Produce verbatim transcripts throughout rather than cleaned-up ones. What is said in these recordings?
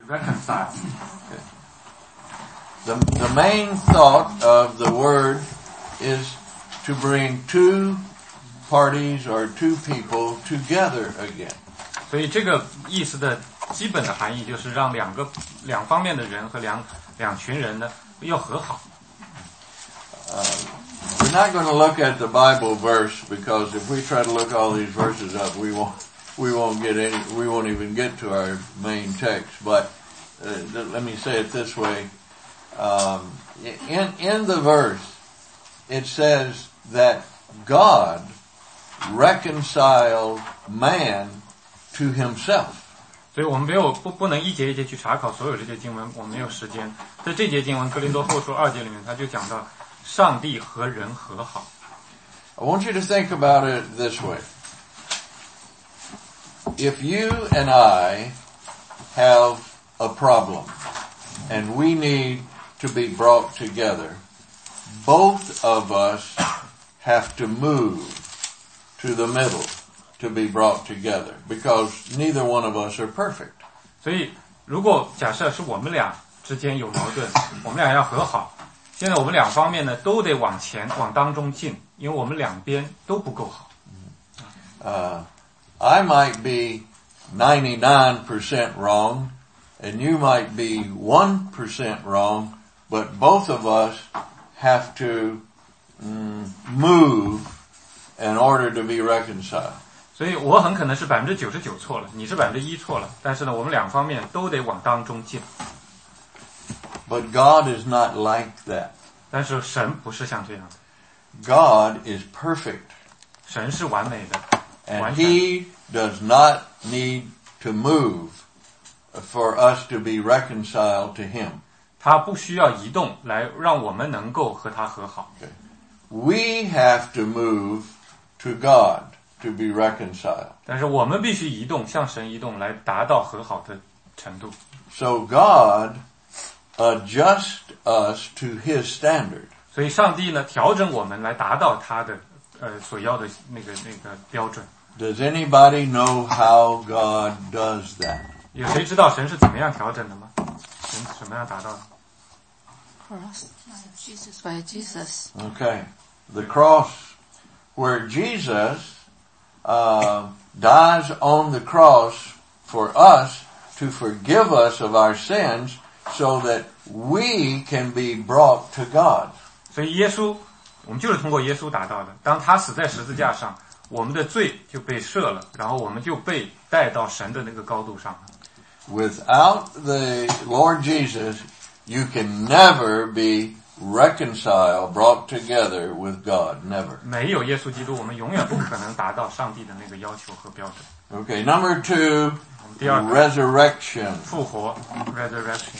reconcile. The, the main thought of the word is to bring two parties or two people together again. 所以这个意思的基本的含义就是让两个两方面的人和两两群人呢要和好。 Uh, we're not going to look at the Bible verse because if we try to look all these verses up, we won't we won't get any we won't even get to our main text. But uh, let me say it this way: um, in in the verse, it says that God reconciled man to himself. 所以我们没有不不能一节一节去查考所有这些经文，我们没有时间。在这节经文哥林多后书二节里面，他就讲到上帝和人和好。 I want you to think about it this way. If you and I have a problem and we need to be brought together, both of us have to move to the middle to be brought together because neither one of us are perfect. 所以如果假设是我们俩之间有矛盾，我们俩要和好，现在我们两方面呢都得往前往当中进，因为我们两边都不够好。 Uh, I might be ninety-nine percent wrong and you might be one percent wrong, but both of us have to um, move in order to be reconciled. 所以我很可能是百分之九十九错了，你是百分之一错了，但是呢，我们两方面都得往当中进。 But God is not like that. 但是神不是像这样的。 God is perfect. 神是完美的， And He does not need to move for us to be reconciled to Him. 他不需要移动来让我们能够和他和好。 Okay. We have to move to God to be reconciled. 但是我们必须移动，向神移动来达到和好的程度。 So God adjusts us to His standard. 所以上帝呢调整我们来达到他的呃所要的那个那个标准。 Does anybody know how God does that? 有谁知道神是怎么样调整的吗？神怎么样达到的？ Cross. Jesus by Jesus. Okay. The cross, where Jesus uh, dies on the cross for us to forgive us of our sins so that we can be brought to God. 所以耶稣，我们就是通过耶稣达到的。当他死在十字架上，我们的罪就被赦了，然后我们就被带到神的那个高度上了。 Without the Lord Jesus, you can never be reconciled, brought together with God. Never. 没有耶稣基督，我们永远不可能达到上帝的那个要求和标准。 Okay, number two, 第二个 resurrection. 复活 resurrection，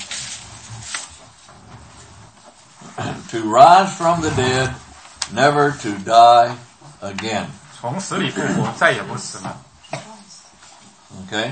To rise from the dead, never to die again. 从死里复活，再也不死了。 Okay?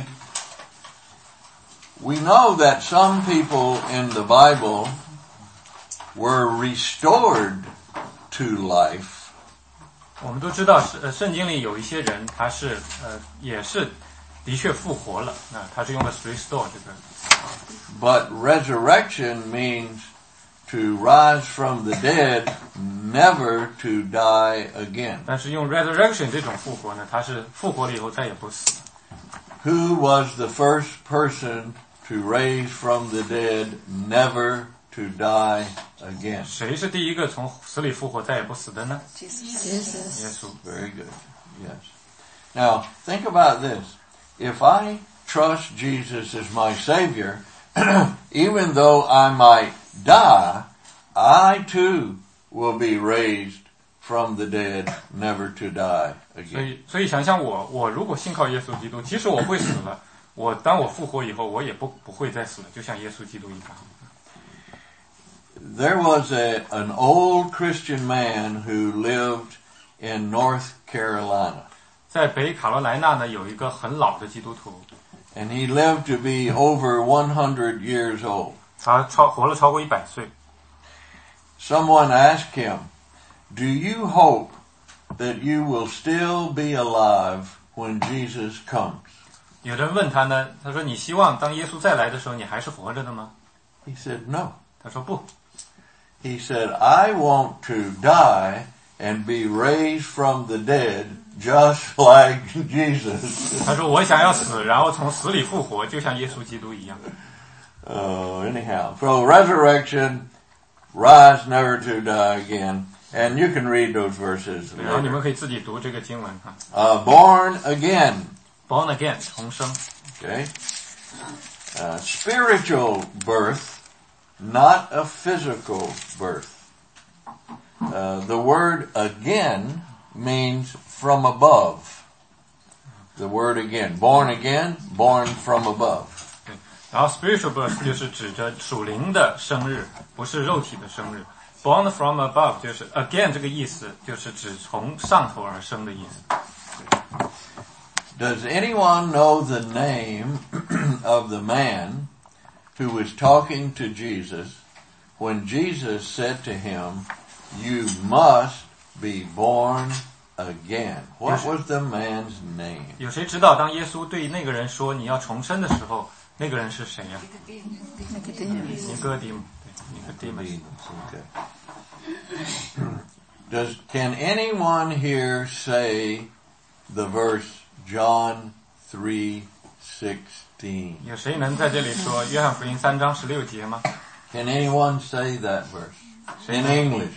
We know that some people in the Bible were restored to life. 我们都知道，呃，圣经里有一些人，他是呃也是的确复活了，那他是用了 restore 这个。 But resurrection means to rise from the dead, never to die again. 但是用 resurrection 这种复活呢，他是复活了以后再也不死。 Who was the first person to raise from the dead, never to die again? 谁是第一个从死里复活再也不死的呢？ Jesus. 耶稣。 Very good. Yes. Now, think about this. If I trust Jesus as my Savior, even though I might die, I too will be raised from the dead, never to die 所 again. 以，所以想想我，我如果信靠耶稣基督，即使我会死了，我当我复活以后，我也不不会再死了，就像耶稣基督一样。 There was a, an old Christian man who lived in North Carolina. 在北卡罗来纳呢，有一个很老的基督徒， And he lived to be over one hundred years old. 他超活了超过一百岁。 Someone asked him, "Do you hope that you will still be alive when Jesus comes?" 有人问他呢，他说你希望当耶稣再来的时候你还是活着的吗？ He said, no. 他说不， He said, I want to die and be raised from the dead just like Jesus. 他说我想要死，然后从死里复活，就像耶稣基督一样。 Uh, anyhow, so resurrection, rise never to die again. And you can read those verses 然后你们 later. 可以自己读这个经文哈。 Uh, born again. Born again， 重生。 Okay. Uh, spiritual birth, not a physical birth. Uh, the word again means from above. The word again. Born again, born from above. 对，然后 spiritual birth 就是指着属灵的生日，不是肉体的生日。Born from above 就是 again 这个意思，就是指从上头而生的意思。 Does anyone know the name of the man who was talking to Jesus when Jesus said to him, you must be born again? What was the man's name? 有谁知道当耶稣对那个人说你要重生的时候，那个人是谁呀、尼哥底母，对，尼哥底母。 Okay. Does, can anyone here say the verse John three sixteen? 有谁能在这里说约翰福音三章十六节吗？ Can anyone say that verse in English?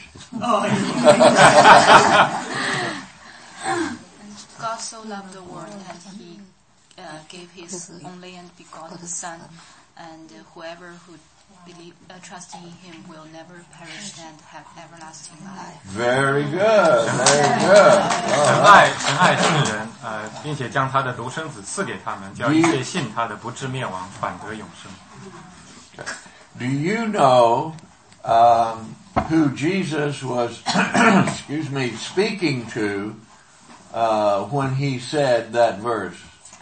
God so loved the world that he uh, gave his only and begotten Son, and uh, whoever who believe, uh, trust in him will never perish and have everlasting life. Very good. Very good. 神 All 爱 right. 神爱世人，呃，并且将他的独生子赐给他们，叫一切信他的不至灭亡，反得永生。 Do you know um, who Jesus was, excuse me, speaking to uh, when he said that verse?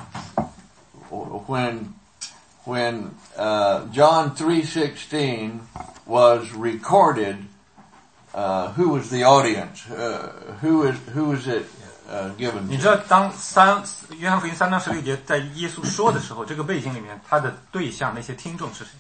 When when uh, John three sixteen was recorded, uh, who was the audience? Uh, who is who was it uh, given 你 to? 知道，当三约翰福音三章十六节在耶稣说的时候，这个背景里面，他的对象那些听众是谁？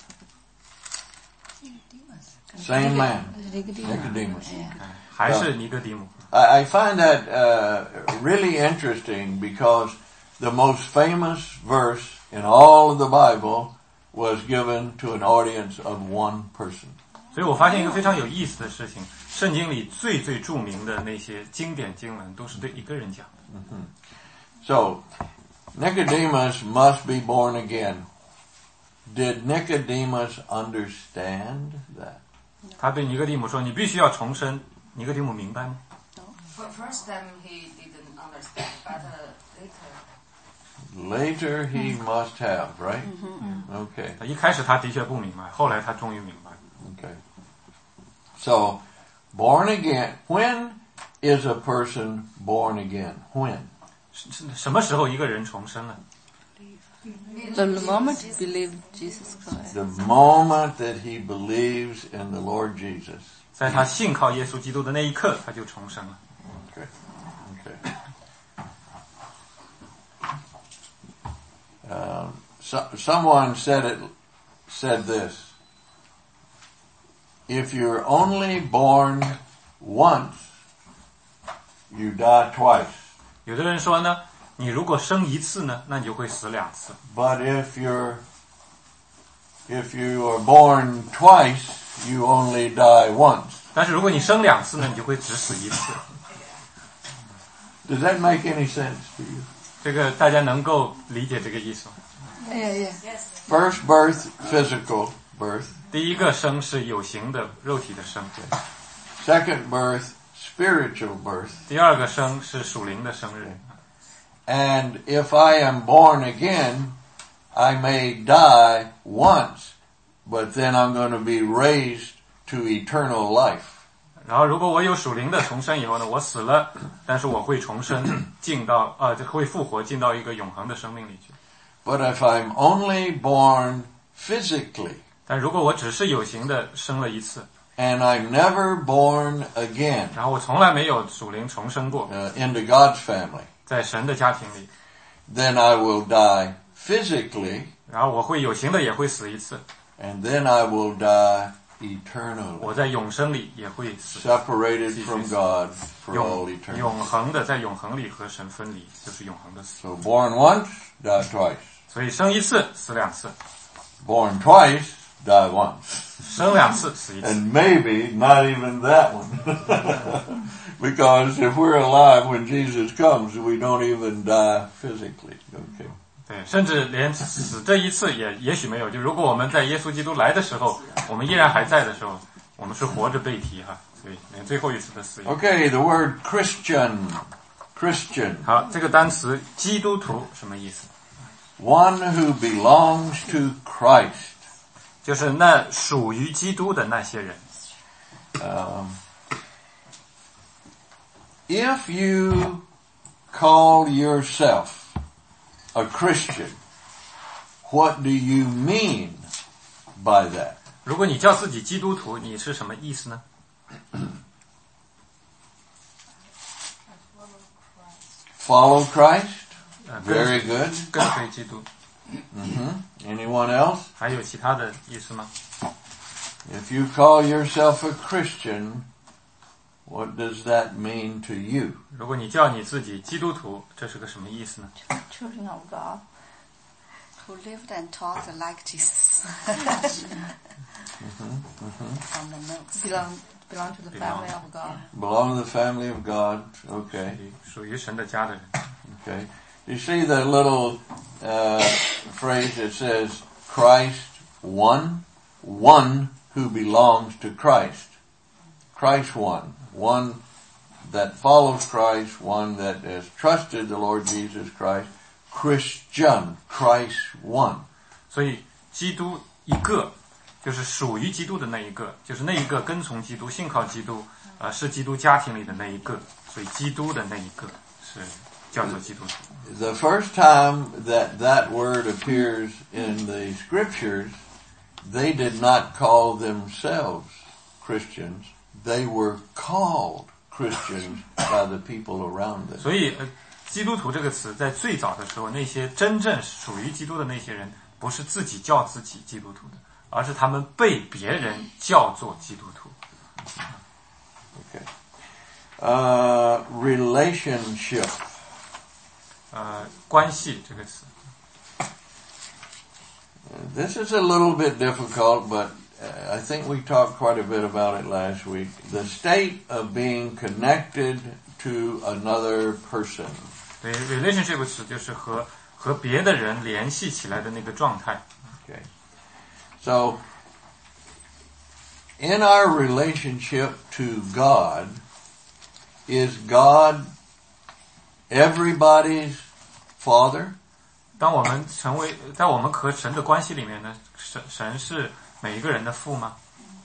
Same man, Nicodemus. 还是尼哥底母？ I, I find that uh, really interesting because the most famous verse in all of the Bible was given to an audience of one person. 所以我发现一个非常有意思的事情，圣经里最最著名的那些经典经文都是对一个人讲的。 So, Nicodemus must be born again. Did Nicodemus understand that? 他对尼哥底母说：“你必须要重生。”尼哥底母明白吗？ For first time he didn't understand, but uh, later Later he must have, right? Okay. 一开始他的确不明白，后来他终于明白。 Okay. So, born again. When is a person born again? When? 是是什么时候一个人重生了？ The moment you believe Jesus Christ. The moment that he believes in the Lord Jesus. 在他信靠耶稣基督的那一刻，他就重生了。 Okay. Okay. Um, so, someone said it, said this. If you're only born once, you die twice. 有的人说呢，你如果生一次呢，那你就会死两次。 But if you're, if you are born twice, you only die once. 但是如果你生两次呢，你就会只死一次。 Does that make any sense to you? 这个大家能够理解这个意思吗？ Yeah, yeah. First birth, physical birth. 第一个生是有形的肉体的生， Second birth, spiritual birth. 第二个生是属灵的生日。 And if I am born again, I may die once, but then I'm going to be raised to eternal life. 然后如果我有属灵的重生以后呢，我死了，但是我会重生进到呃会复活进到一个永恒的生命里去。 But if I'm only born physically, 但如果我只是有形的生了一次， and I'm never born again 然后我从来没有属灵重生过， uh, into God's family, 在神的家庭里， then I will die physically, 然后我会有形的也会死一次， and then I will die eternally, 我在永生里也会死， separated from God for all 永 eternity. 永恒的在永恒里和神分离，就是永恒的死。 So born once, die twice. 所以生一次死两次， Born twice, die once. 生两次死一次。 And maybe not even that one. Because if we're alive when Jesus comes, we don't even die physically. Okay. 对，甚至连死这一次也也许没有。就如果我们在耶稣基督来的时候，我们依然还在的时候，我们是活着被提哈，所以连最后一次的死也。 Okay, the word Christian. Christian. 好，这个单词基督徒什么意思？ One who belongs to Christ. 就是那属于基督的那些人。 Um, if you call yourself a Christian, what do you mean by that? 如果你叫自己基督徒，你是什么意思呢？ Follow Christ? 呃， Very 跟 good. 跟随基督。 Mm-hmm. Anyone else? 还有其他的意思吗？ If you call yourself a Christian, what does that mean to you? 如果你叫你自己基督徒，这是个什么意思呢？ Children of God. Who lived and taught like Jesus. Mm-hmm. Mm-hmm. From the notes. Belong, belong to the family of God. Belong to the family of God. Okay. 属于神的家的人。 Okay. You see the little uh, phrase that says Christ one? One who belongs to Christ. Christ one. One that follows Christ. One that has trusted the Lord Jesus Christ. Christian. Christ one. 所以基督一个，就是属于基督的那一个，就是那一个跟从基督、信靠基督，呃，是基督家庭里的那一个。所以基督的那一个是叫做基督徒。 The first time that that word appears in the scriptures, they did not call themselves Christians. They were called Christians by the people around them. 所以，呃，基督徒这个词在最早的时候，那些真正属于基督的那些人，不是自己叫自己基督徒的，而是他们被别人叫做基督徒。 Okay. Uh, relationship. 呃，关系这个词， This is a little bit difficult, but uh, I think we talked quite a bit about it last week. The state of being connected to another person. 对 relationship 词就是和和别的人联系起来的那个状态。 Okay. So, in our relationship to God, is God everybody's Father? 当我们成为在我们和神的关系里面呢，神神是每一个人的父吗？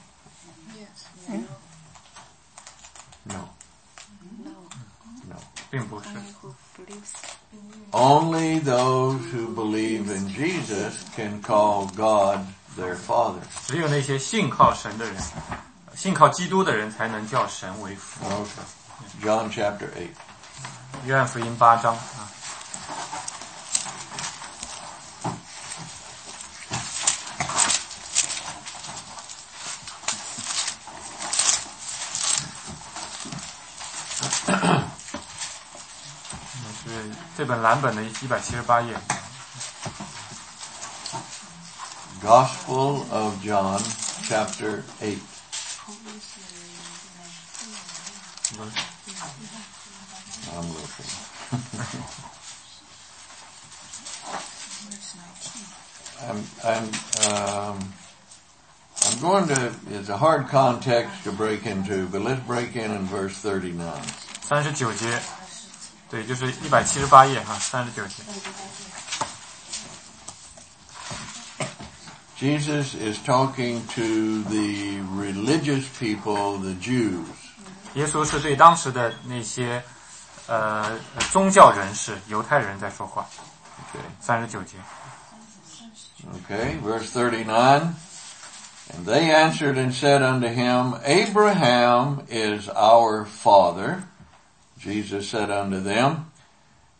No. No. No. 并不是。 Only who believes. Only those who believe in Jesus can call God their Father. 只有那些信靠神的人，信靠基督的人，才能叫神为父。 Okay. John chapter eight. 约翰福音八章啊。 是这本蓝本的一百七十八页。 Gospel of John chapter eight. I'm looking. I'm, I'm, um, I'm going to, it's a hard context to break into, but let's break in in verse thirty-nine. 三十九节，对，就是一百七十八页哈，三十九节。 Jesus is talking to the religious people, the Jews. 耶稣是对当时的那些呃宗教人士、犹太人在说话。 Okay. 三十九节。 Okay, verse thirty-nine. And they answered and said unto him, Abraham is our father. Jesus said unto them,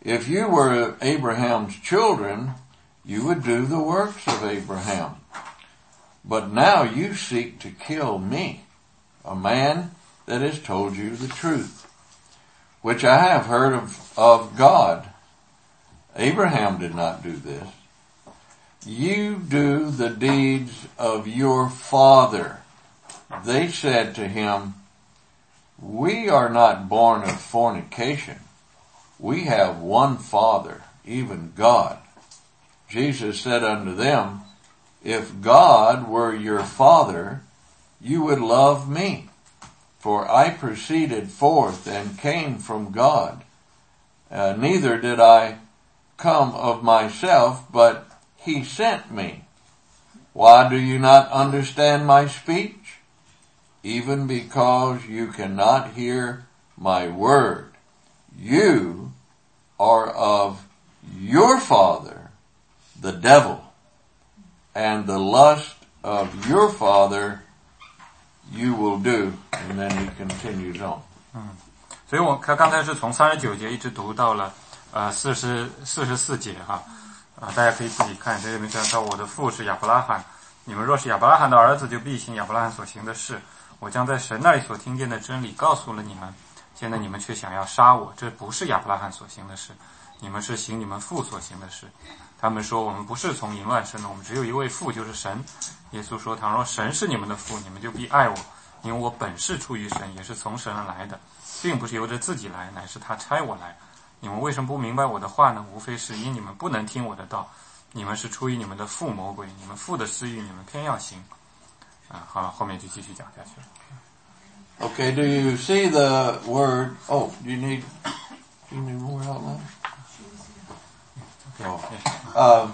if you were Abraham's children, you would do the works of Abraham. But now you seek to kill me, a man that has told you the truth, which I have heard of, of God. Abraham did not do this. You do the deeds of your father. They said to him, we are not born of fornication. We have one Father, even God. Jesus said unto them, if God were your Father, you would love me, for I proceeded forth and came from God. Uh, neither did I come of myself, but he sent me. Why do you not understand my speech? Even because you cannot hear my word. You are of your father, the devil, and the lust of your father you will do. And then he continues on. 嗯，所以我看刚才是从三十九节一直读到了呃四十四十四节哈啊、呃，大家可以自己看。这里面讲到我的父是亚伯拉罕，你们若是亚伯拉罕的儿子，就必行亚伯拉罕所行的事。我将在神那里所听见的真理告诉了你们，现在你们却想要杀我，这不是亚伯拉罕所行的事，你们是行你们父所行的事。他们说我们不是从淫乱生的，我们只有一位父，就是神。耶稣说，倘若神是你们的父，你们就必爱我，因为我本是出于神，也是从神而来的，并不是由着自己来，乃是他差我来。你们为什么不明白我的话呢？无非是因你们不能听我的道，你们是出于你们的父魔鬼，你们父的私欲你们偏要行。啊，好了，后面就继续讲下去了。 Okay, do you see the word? Oh, do you need, do you need more outline? Oh. Um,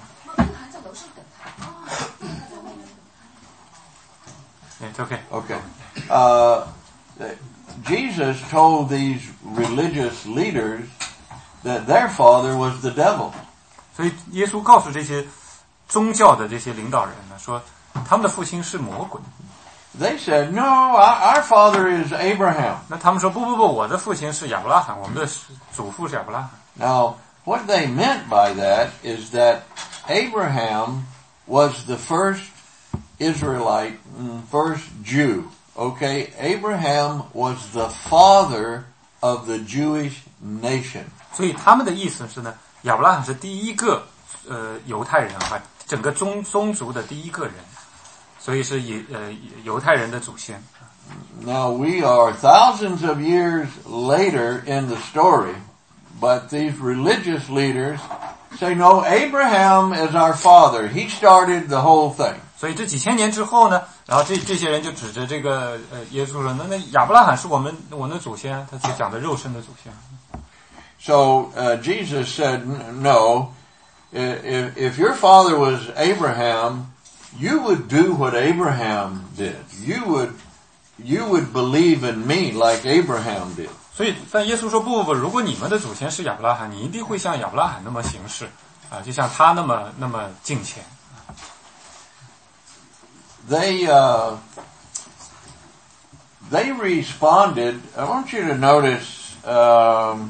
It's okay. Okay. Uh, Jesus told these religious leaders that their father was the devil. 所以耶稣告诉这些宗教的这些领导人呢，说他们的父亲是魔鬼。 They said, no, our, our father is Abraham. 那他们说不不不，我的父亲是亚伯拉罕，我们的祖父是亚伯拉罕。 Now, what they meant by that is that Abraham was the first Israelite, first Jew. Okay, Abraham was the father of the Jewish nation. 所以他们的意思是呢，亚伯拉罕是第一个呃犹太人哈，整个宗宗族的第一个人，所以是以呃犹太人的祖先。 Now we are thousands of years later in the story, but these religious leaders say, no, Abraham is our father. He started the whole thing. 所以这几千年之后呢，然后这这些人就指着这个呃耶稣说，那那亚伯拉罕是我们我们的祖先，他就讲的肉身的祖先。 So uh, Jesus said, no, if, if your father was Abraham, you would do what Abraham did. You would, you would believe in me like Abraham did. 所以但耶稣说不不不，如果你们的祖先是亚伯拉罕，你一定会像亚伯拉罕那么行事啊，就像他那么那么敬虔。 They, uh, they responded. I want you to notice, um,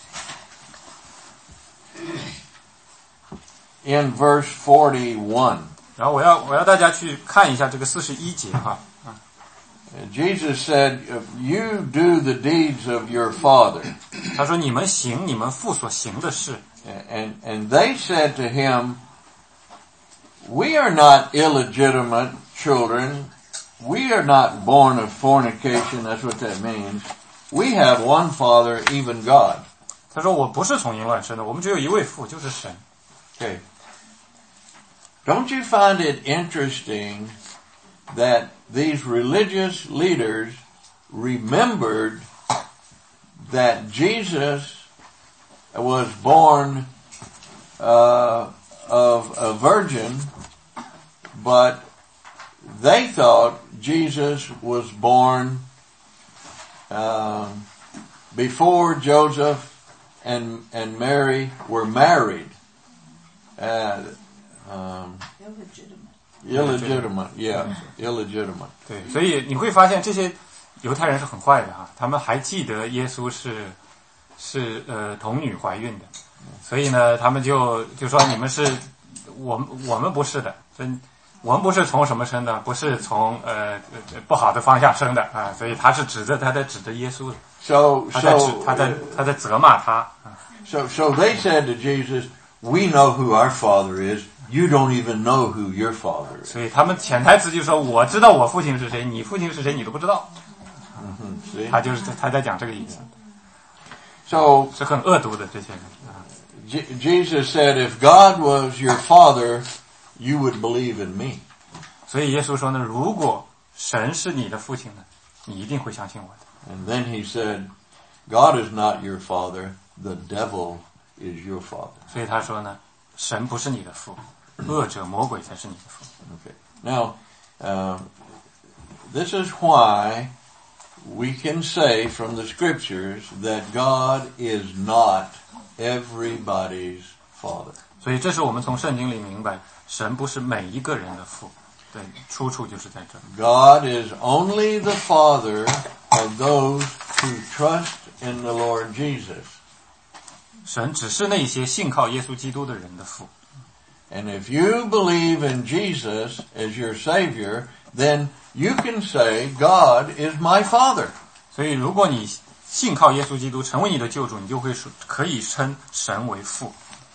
in verse forty-one. 然后我要我要大家去看一下这个四十一节哈。 Jesus said, you do the deeds of your father. 他说你们行你们父所行的事。 And, and they said to him, we are not illegitimate children. We are not born of fornication. That's what that means. We have one father, even God. 他说我不是从淫乱生的，我们只有一位父，就是神。 Okay. Don't you find it interesting that these religious leaders remembered that Jesus was born uh, of a virgin, but they thought Jesus was born uh, before Joseph and and Mary were married. Uh, um, illegitimate. Illegitimate, yeah, illegitimate. 对，所以你会发现这些犹太人是很坏的哈，他们还记得耶稣是是呃童女怀孕的， 所以呢，他们就就说你们是，我们我们不是的，真。我们不是从什么生的，不是从呃不好的方向生的啊，所以他是指着他在指着耶稣的， So, 他在指 so, 他在他在责骂他。 so, so they said to Jesus, "We know who our Father is. You don't even know who your Father is." 所以他们潜台词就说：我知道我父亲是谁，你父亲是谁，你都不知道。 See? 他就是他在讲这个意思， So 是很恶毒的这些人。 J- Jesus said, "If God was your Father, you would believe in me." 所以耶稣说呢，如果神是你的父亲呢，你一定会相信我的。 And then he said, "God is not your father, the devil is your father." 所以他说呢，神不是你的父，恶者魔鬼才是你的父。 Okay. Now, um, this is why we can say from the scriptures that God is not everybody's father. 所以这是我们从圣经里明白，神不是每一个人的父。对，出处就是在这。 God is only the father of those who trust in the Lord Jesus. 神只是那些信靠耶稣基督的人的父。 And if you believe in Jesus as your Savior, then you can say, God is my Father. 所以如果你信靠耶稣基督成为你的救主，你就会说可以称神为父。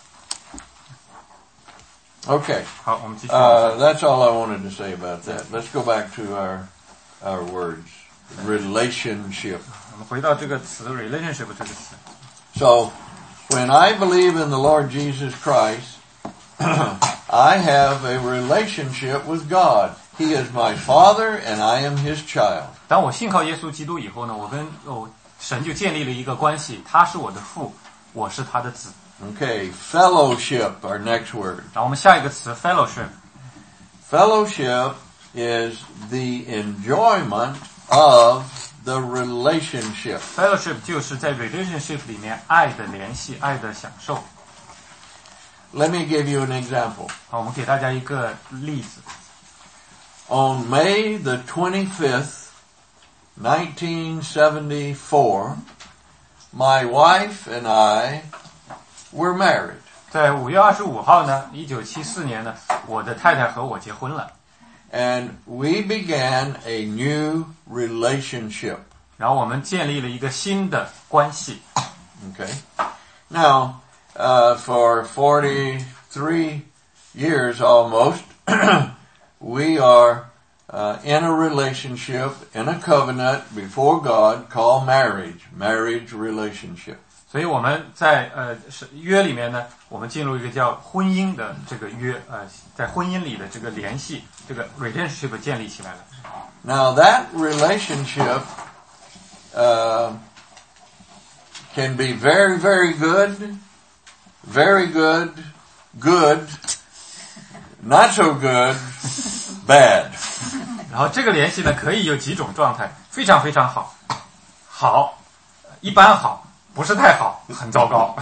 Okay. 好，我们继续。 Uh, that's all I wanted to say about that. Let's go back to our our words. Relationship. 我们回到这个词 relationship 这个词。 So, when I believe in the Lord Jesus Christ, I have a relationship with God. He is my Father and I am His child. 当我信靠耶稣基督以后呢，我跟哦神就建立了一个关系，他是我的父，我是他的子。 Okay, fellowship, our next word. 然后我们下一个词 fellowship。 Fellowship is the enjoyment of the relationship. fellowship 就是在 relationship 里面爱的联系，爱的享受。 Let me give you an example. 好，我们给大家一个例子。 On May the twenty-fifth, nineteen seventy-four, my wife and I were married. 在五月二十五号呢，一九七四年呢，我的太太和我结婚了， And we began a new relationship. 然后我们建立了一个新的关系。 Okay. Now, uh, for forty-three years almost, we are uh, in a relationship, in a covenant before God called marriage, marriage relationship. 所以我们在呃是约里面呢，我们进入一个叫婚姻的这个约，呃，在婚姻里的这个联系，这个 relationship 建立起来了。 Now that relationship uh, can be very, very good, very good, good, not so good, bad. 然后这个联系呢，可以有几种状态，非常非常好，好，一般好，不是太好，很糟糕。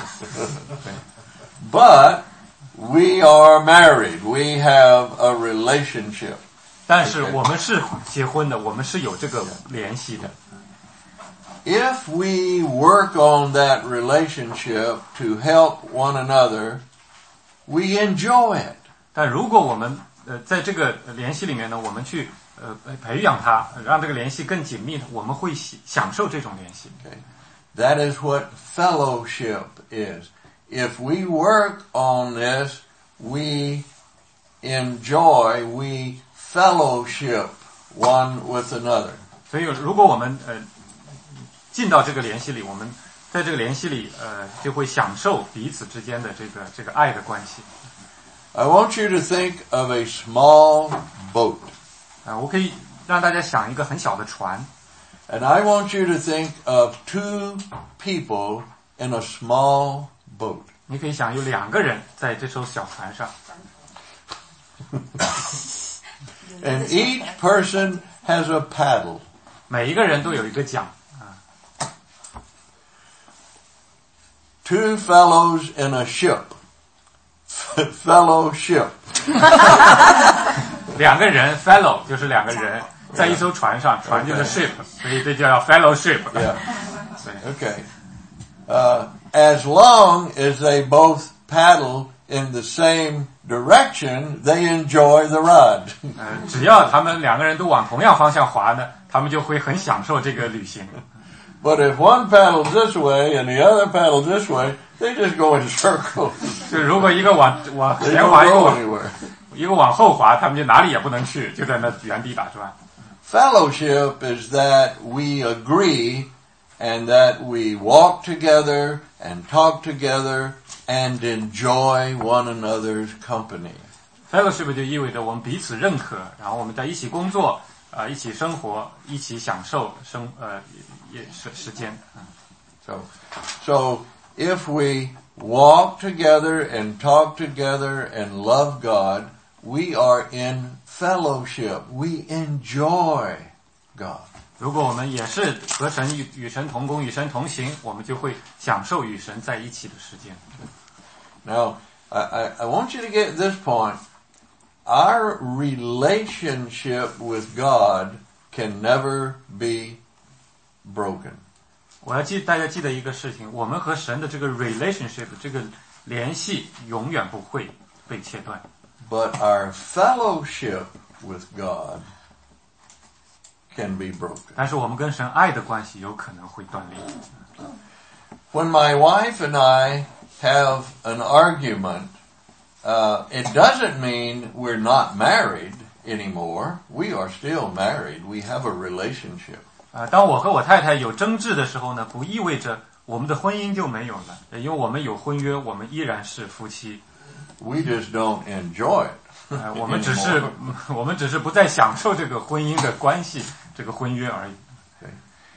But we are married. We have a relationship. 但是我们是结婚的，我们是有这个联系的。 If we work on that relationship to help one another, we enjoy it. 但如果我们呃在这个联系里面呢，我们去呃培养它，让这个联系更紧密，我们会喜享受这种联系。 Okay. That is what fellowship is. If we work on this, we enjoy, we fellowship one with another. 所以如果我们呃进到这个联系里，我们在这个联系里呃就会享受彼此之间的这个这个爱的关系。 I want you to think of a small boat. 啊、我可以让大家想一个很小的船， And I want you to think of two people in a small boat. 你可以想有两个人在这艘小船上， And each person has a paddle. 每一个人都有一个桨。 Two fellows in a ship. Fellowship. 两个人 fellow 就是两个人在一艘船上，船就是 ship， 所以这叫 fellowship。 Yeah. 对， Okay. Uh, as long as they both paddle in the same direction, they enjoy the ride. 呃，只要他们两个人都往同样方向划呢，他们就会很享受这个旅行。 But if one paddles this way and the other paddles this way, they just go in circles. 就如果一个往往 They 前 don't 划，一个 go 往 anywhere. 一个往后滑，他们就哪里也不能去，就在那原地打转。 Fellowship is that we agree and that we walk together and talk together and enjoy one another's company. Fellowship 就意味着我们彼此认可，然后我们在一起工作，啊、呃，一起生活，一起享受生呃也时时间。 So, so if we walk together and talk together and love God, we are in fellowship. We enjoy God. 如果我们也是和神与与神同工，与神同行，我们就会享受与神在一起的时间。 Now, I, I, I want you to get this point. Our relationship with God can never be broken. 我要记大家记得一个事情，我们和神的这个 relationship 这个联系永远不会被切断。 But our fellowship with God can be broken. 但是我们跟神爱的关系有可能会断裂。 When my wife and I have an argument, uh, it doesn't mean we're not married anymore. We are still married. We have a relationship. 啊、呃，当我和我太太有争执的时候呢，不意味着我们的婚姻就没有了，因为我们有婚约，我们依然是夫妻。 We just don't enjoy it. 呃，我们只是我们只是不再享受这个婚姻的关系，这个婚约而已。 Okay.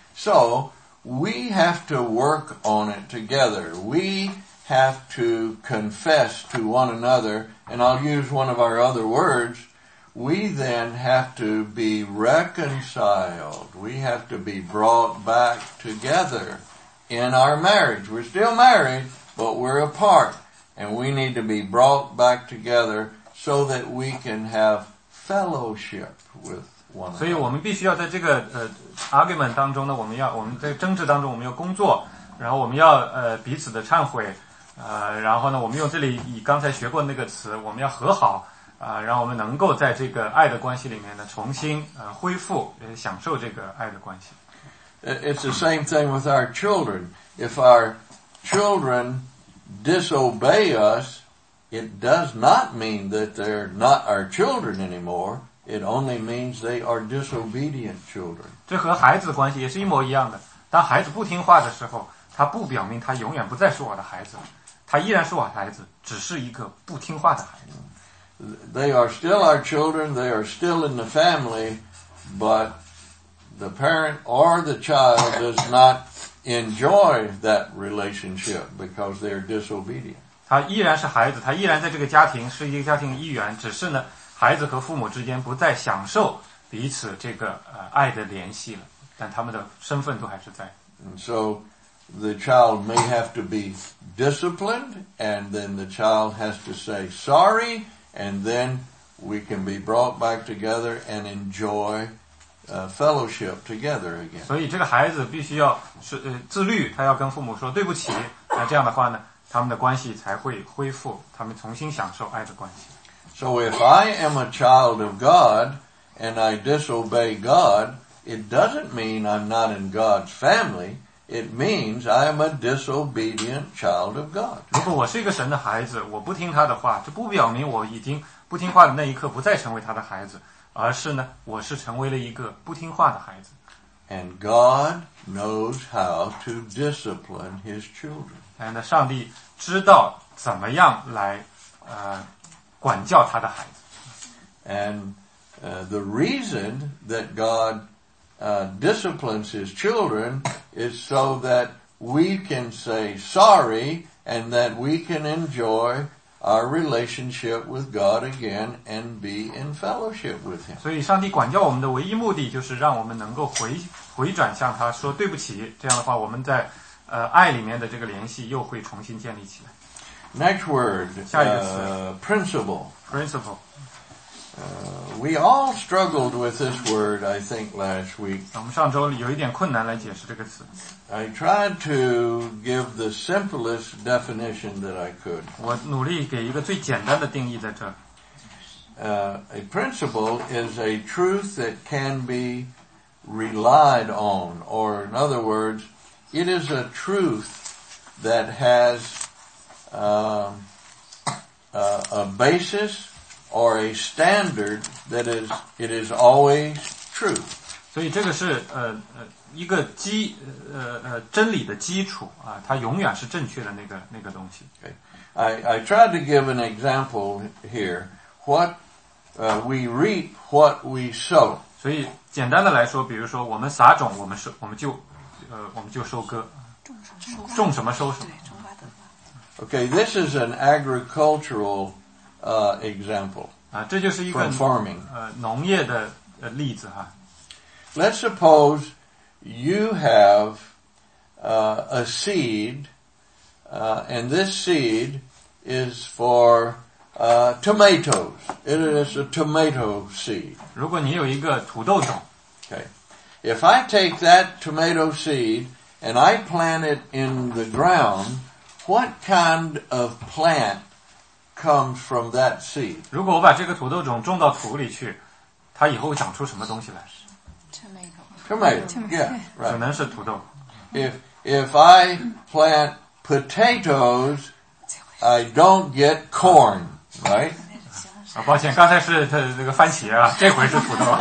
So we have to work on it together. We have to confess to one another, and I'll use one of our other words. We then have to be reconciled. We have to be brought back together in our marriage. We're still married, but we're apart. And we need to be brought back together so that we can have fellowship with one another. 所以我们必须要在这个呃 argument 当中呢，我们要我们在争执当中我们要工作，然后我们要呃彼此的忏悔，呃，然后呢，我们用这里以刚才学过那个词，我们要和好。啊、呃，让我们能够在这个爱的关系里面呢，重新呃恢复，呃享受这个爱的关系。 It's the same thing with our children. If our children disobey us, it does not mean that they're not our children anymore. It only means they are disobedient children. 这和孩子的关系也是一模一样的。当孩子不听话的时候，他不表明他永远不再是我的孩子，他依然是我的孩子，只是一个不听话的孩子。 They are still our children, they are still in the family, but the parent or the child does not enjoy that relationship because they're disobedient. 他依然是孩子，他依然在这个家庭是一个家庭一员，只是呢，孩子和父母之间不再享受彼此这个呃爱的联系了，但他们的身份都还是在。 And so the child may have to be disciplined, and then the child has to say sorry, and then we can be brought back together and enjoy uh, fellowship together again. 所以这个孩子必须要是呃自律，他要跟父母说对不起，那这样的话呢，他们的关系才会恢复，他们重新享受爱的关系。 So if I am a child of God and I disobey God, it doesn't mean I'm not in God's family. It means I am a disobedient child of God. 如果我是一个神的孩子，我不听他的话，这不表明我已经不听话的那一刻不再成为他的孩子，而是呢，我是成为了一个不听话的孩子。 And God knows how to discipline His children. 哎，那上帝知道怎么样来呃管教他的孩子。 And uh, the reason that God uh, disciplines His children is so that we can say sorry and that we can enjoy our relationship with God again and be in fellowship with Him. 所以上帝管教我们的唯一目的就是让我们能够回回转向他说对不起，这样的话我们在呃爱里面的这个联系又会重新建立起来。 Next word, uh, principle. Principle. Uh, we all struggled with this word, I think, last week. 我们上周有一点困难来解释这个词。 I tried to give the simplest definition that I could. 我努力给一个最简单的定义在这儿。 Uh, a principle is a truth that can be relied on, or in other words, it is a truth that has uh, uh, a basis or a standard that is it is always true. 所以这个是呃呃一个基呃呃真理的基础啊，它永远是正确的那个那个东西。 Okay. I, I tried to give an example here. What uh, we reap, what we sow. 所以简单的来说，比如说我们撒种，我们收我们就呃我们就收割，种什么收什么。 Okay, this is an agricultural uh, example. 啊，这就是一个 From farming. 呃农业的呃例子哈。 Let's suppose you have uh, a seed, uh, and this seed is for uh, tomatoes. It is a tomato seed. 如果你有一个土豆种， Okay. If I take that tomato seed and I plant it in the ground, what kind of plant comes from that seed? 如果我把这个土豆种种到土里去，它以后会长出什么东西来？ Tomato. Yeah, 只 right. 能是土豆。 If if I plant potatoes, I don't get corn, right? 啊，抱歉，刚才是它这个番茄啊，这回是土豆。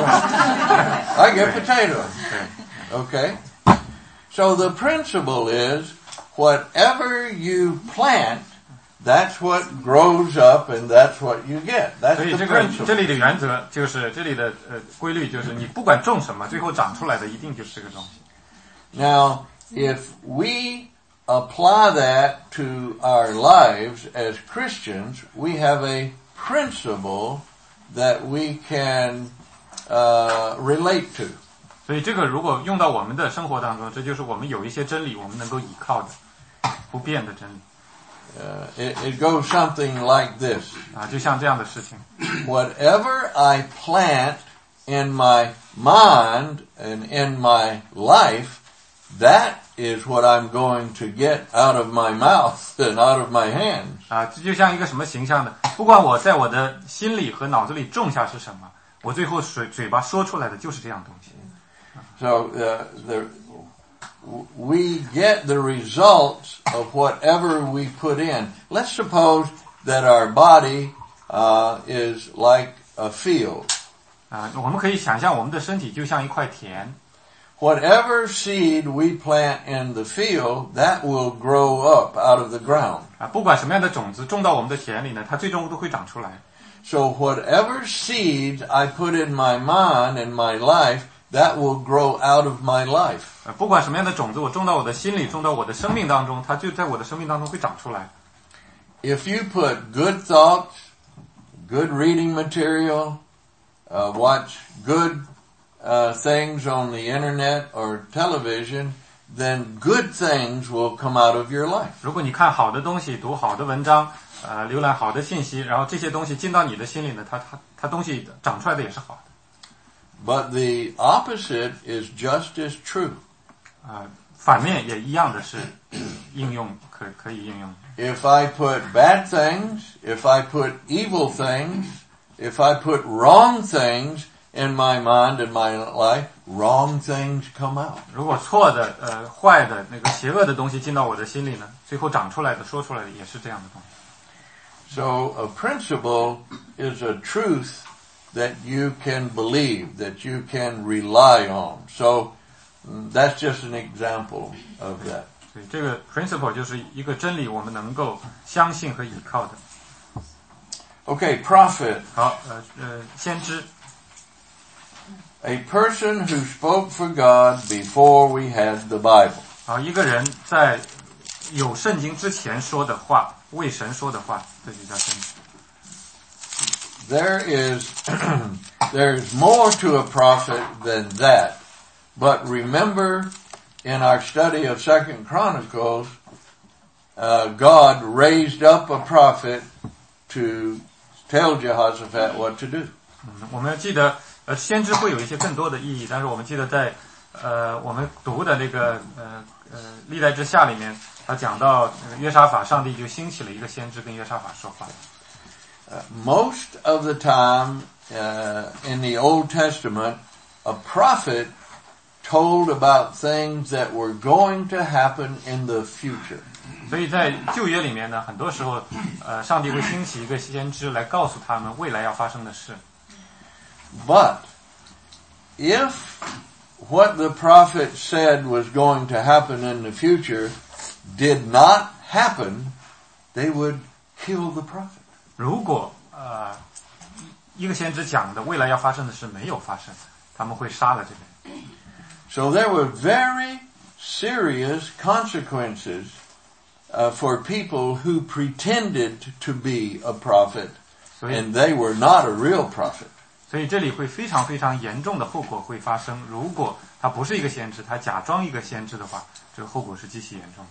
I get potatoes. Okay? So the principle is, whatever you plant, that's what grows up and that's what you get. That's 所以 the 这个 principle. 这里的原则就是这里的呃规律就是你不管种什么，最后长出来的一定就是这个东西。 Now, if we apply that to our lives as Christians, we have a principle that we can uh, relate to. 所以这个如果用到我们的生活当中，这就是我们有一些真理我们能够依靠的，不变的真理 Uh, it, it goes something like this. 啊，就像这样的事情。 Whatever I plant in my mind and in my life, that is what I'm going to get out of my mouth and out of my hands. 啊，这就像一个什么形象呢？不管我在我的心里和脑子里种下是什么，我最后嘴嘴巴说出来的就是这样东西。 So uh, the, we get the results of whatever we put in. Let's suppose that our body uh, is like a field. 啊，我们可以想象我们的身体就像一块田。 Whatever seed we plant in the field, that will grow up out of the ground. 啊，不管什么样的种子种到我们的田里呢，它最终都会长出来。 So whatever seeds I put in my mind and my life, that will grow out of my life. 啊，不管什么样的种子我种到我的心里，种到我的生命当中，它就在我的生命当中会长出来。 If you put good thoughts, good reading material, uh, watch good uh, things on the internet or television, then good things will come out of your life. 如果你看好的东西，读好的文章，呃，浏览好的信息，然后这些东西进到你的心里呢，它它它东西长出来的也是好的。 But the opposite is just as true. 啊、反面也一样的是应用可可以应用。 If I put bad things, if I put evil things, if I put wrong things in my mind and my life, wrong things come out. 如果错的、呃坏的、那个邪恶的东西进到我的心里呢，最后长出来的、说出来的也是这样的东西。 So a principle is a truth that you can believe, that you can rely on. So that's just an example of that. 所以这个 principle 就是一个真理，我们能够相信和依靠的。 Okay, prophet. 好，呃呃，先知。 A person who spoke for God before we had the Bible. 好，一个人在有圣经之前说的话，为神说的话，这就叫先知。 There is, there's more to a prophet than that. But remember, in our study of Second Chronicles, uh, God raised up a prophet to tell Jehoshaphat what to do. 嗯，我们要记得，呃，先知会有一些更多的意义，但是我们记得在，呃，我们读的那个，呃，呃，历代之下里面，他讲到那个约沙法，上帝就兴起了一个先知跟约沙法说话。 Uh, most of the time uh, in the Old Testament, a prophet told about things that were going to happen in the future. 所以在旧约里面呢，很多时候，呃，上帝会兴起一个先知来告诉他们未来要发生的事。 But if what the prophet said was going to happen in the future did not happen, they would kill the prophet. 如果呃一个先知讲的未来要发生的事没有发生，他们会杀了这个人。 So there were very serious consequences uh, for people who pretended to be a prophet, and they were not a real prophet. 所以这里会非常非常严重的后果会发生。如果他不是一个先知，他假装一个先知的话，这个后果是极其严重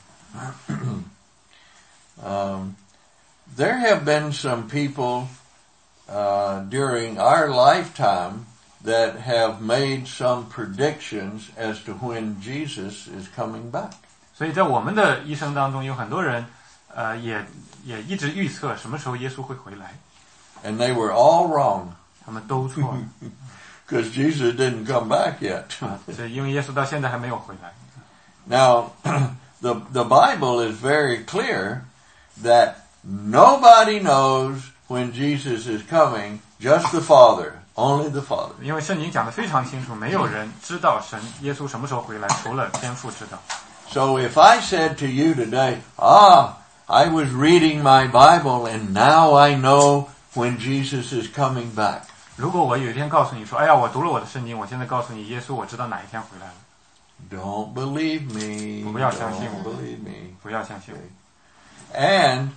的。 um, there have been some people uh, during our lifetime that have made some predictions as to when Jesus is coming back. 所以在我们的一生当中，有很多人，呃，也也一直预测什么时候耶稣会回来。 And they were all wrong. 他们都错了。 Because Jesus didn't come back yet. 是因为耶稣到现在还没有回来。 Now, the the Bible is very clear that nobody knows when Jesus is coming, just the Father, only the Father. 因为圣经讲得非常清楚，没有人知道神耶稣什么时候回来，除了天父知道。 So if I said to you today, ah, I was reading my Bible and now I know when Jesus is coming back. 如果我有一天告诉你说，哎呀，我读了我的圣经，我现在告诉你，耶稣我知道哪一天回来了。 Don't believe me. 不要相信我。 Don't believe me. 不要相信我。 And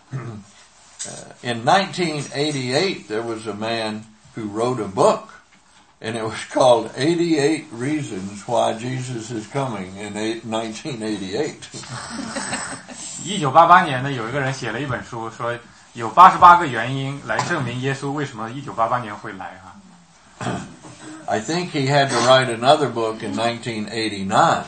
uh, in nineteen eighty-eight, there was a man who wrote a book, and it was called eighty-eight Reasons Why Jesus is Coming in nineteen eighty-eight. 一九八八年呢，有一个人写了一本书，说有八十八个原因来证明耶稣为什么一九八八年会来啊。 I think he had to write another book in nineteen eighty-nine.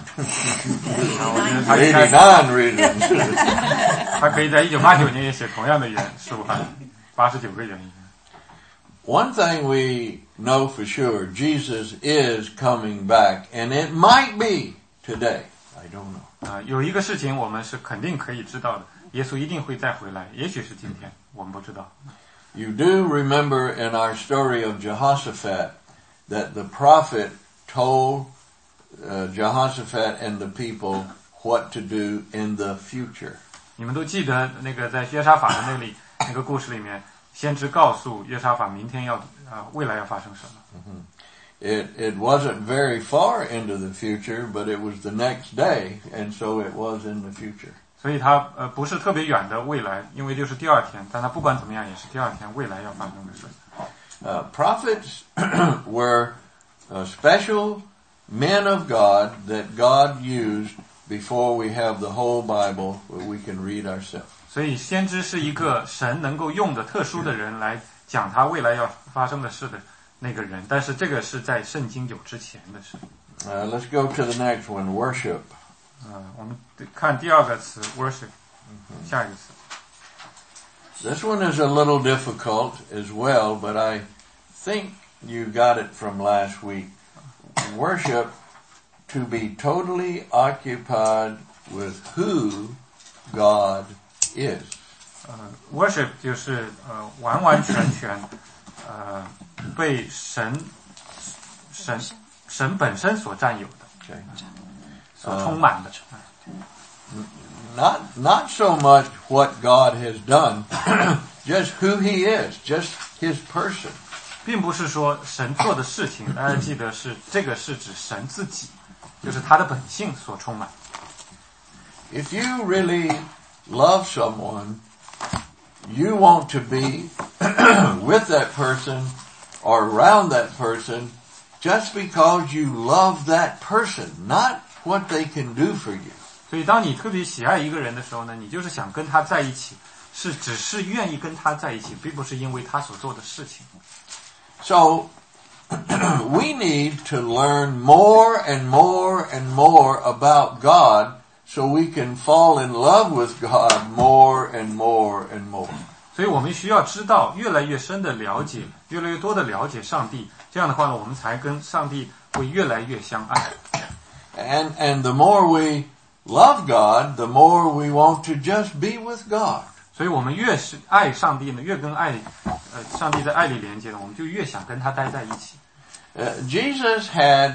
eighty-nine reasons. 他可以在一九八九年也写同样的原书哈，八十九个原因。 One thing we know for sure, Jesus is coming back, and it might be today. I don't know. 啊，有一个事情我们是肯定可以知道的，耶稣一定会再回来，也许是今天，我们不知道。 You do remember in our story of Jehoshaphat that the prophet told uh, Jehoshaphat and the people what to do in the future. 你们都记得那个在约沙法的那里那个故事里面，先知告诉约沙法明天要啊、呃、未来要发生什么。 Mm-hmm. It it wasn't very far into the future, but it was the next day, and so it was in the future. 所以它呃不是特别远的未来，因为就是第二天，但它不管怎么样也是第二天未来要发生的事。 Uh, prophets were uh, special men of God that God used before we have the whole Bible where we can read ourselves. 所以先知是一个神能够用的特殊的人来讲他未来要发生的事的那个人，但是这个是在圣经有之前的事。 Uh, let's go to the next one, worship. 呃，我们看第二个词 worship， 下一个词。 This one is a little difficult as well, but I think you got it from last week. Worship, to be totally occupied with who God is. 呃 ，worship 就是呃完完全全呃被神神神本身所占有的， Okay. 所充满的。 Not not so much what God has done, just who He is, just His person. 并不是说神做的事情，大家记得是这个是指神自己，就是他的本性所充满。 If you really love someone, you want to be with that person or around that person just because you love that person, not what they can do for you. 所以当你特别喜爱一个人的时候呢，你就是想跟他在一起，是只是愿意跟他在一起，并不是因为他所做的事情。 So we need to learn more and more and more about God so we can fall in love with God more and more and more. 所以我们需要知道越来越深的了解，越来越多的了解上帝，这样的话呢，我们才跟上帝会越来越相爱。 And and the more we love God, the more we want to just be with God. 所以我们越是爱上帝呢，越跟爱呃上帝在爱里连接呢，我们就越想跟他待在一起。 Uh, Jesus had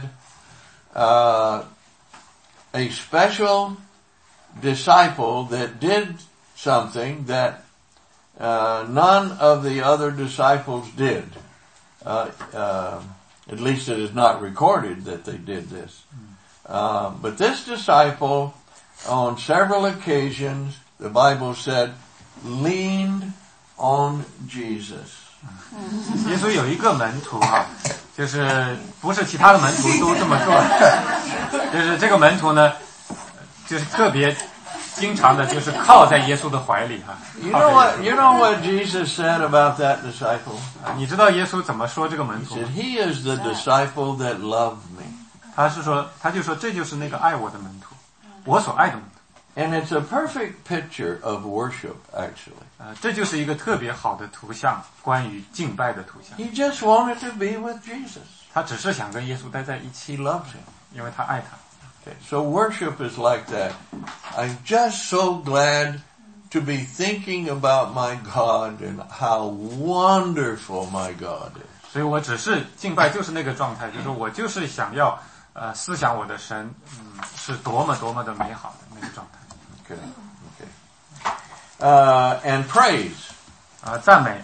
uh, a special disciple that did something that uh, none of the other disciples did. Uh, uh, at least it is not recorded that they did this. Uh, but this disciple, on several occasions, the Bible said, leaned on Jesus. 耶稣有一个门徒啊，就是不是其他的门徒都这么做，就是这个门徒呢，就是特别经常的，就是靠在耶稣的怀里哈。 You know what? You know what Jesus said about that disciple? 你知道耶稣怎么说这个门 He 徒 said, "He is the disciple that loved me." 他是说，他就说这就是那个爱我的门徒，我所爱的门徒。 And it's a perfect picture of worship, actually. 呃，这就是一个特别好的图像，关于敬拜的图像。 He just wanted to be with Jesus. 他只是想跟耶稣待在一起 He loves him. 因为他爱他。 Okay, so worship is like that. I'm just so glad to be thinking about my God and how wonderful my God is. 所以我只是敬拜，就是那个状态，就是我就是想要呃思想我的神，嗯，是多么多么的美好的那个状态。 Okay, okay. Uh, and praise. 啊、赞美。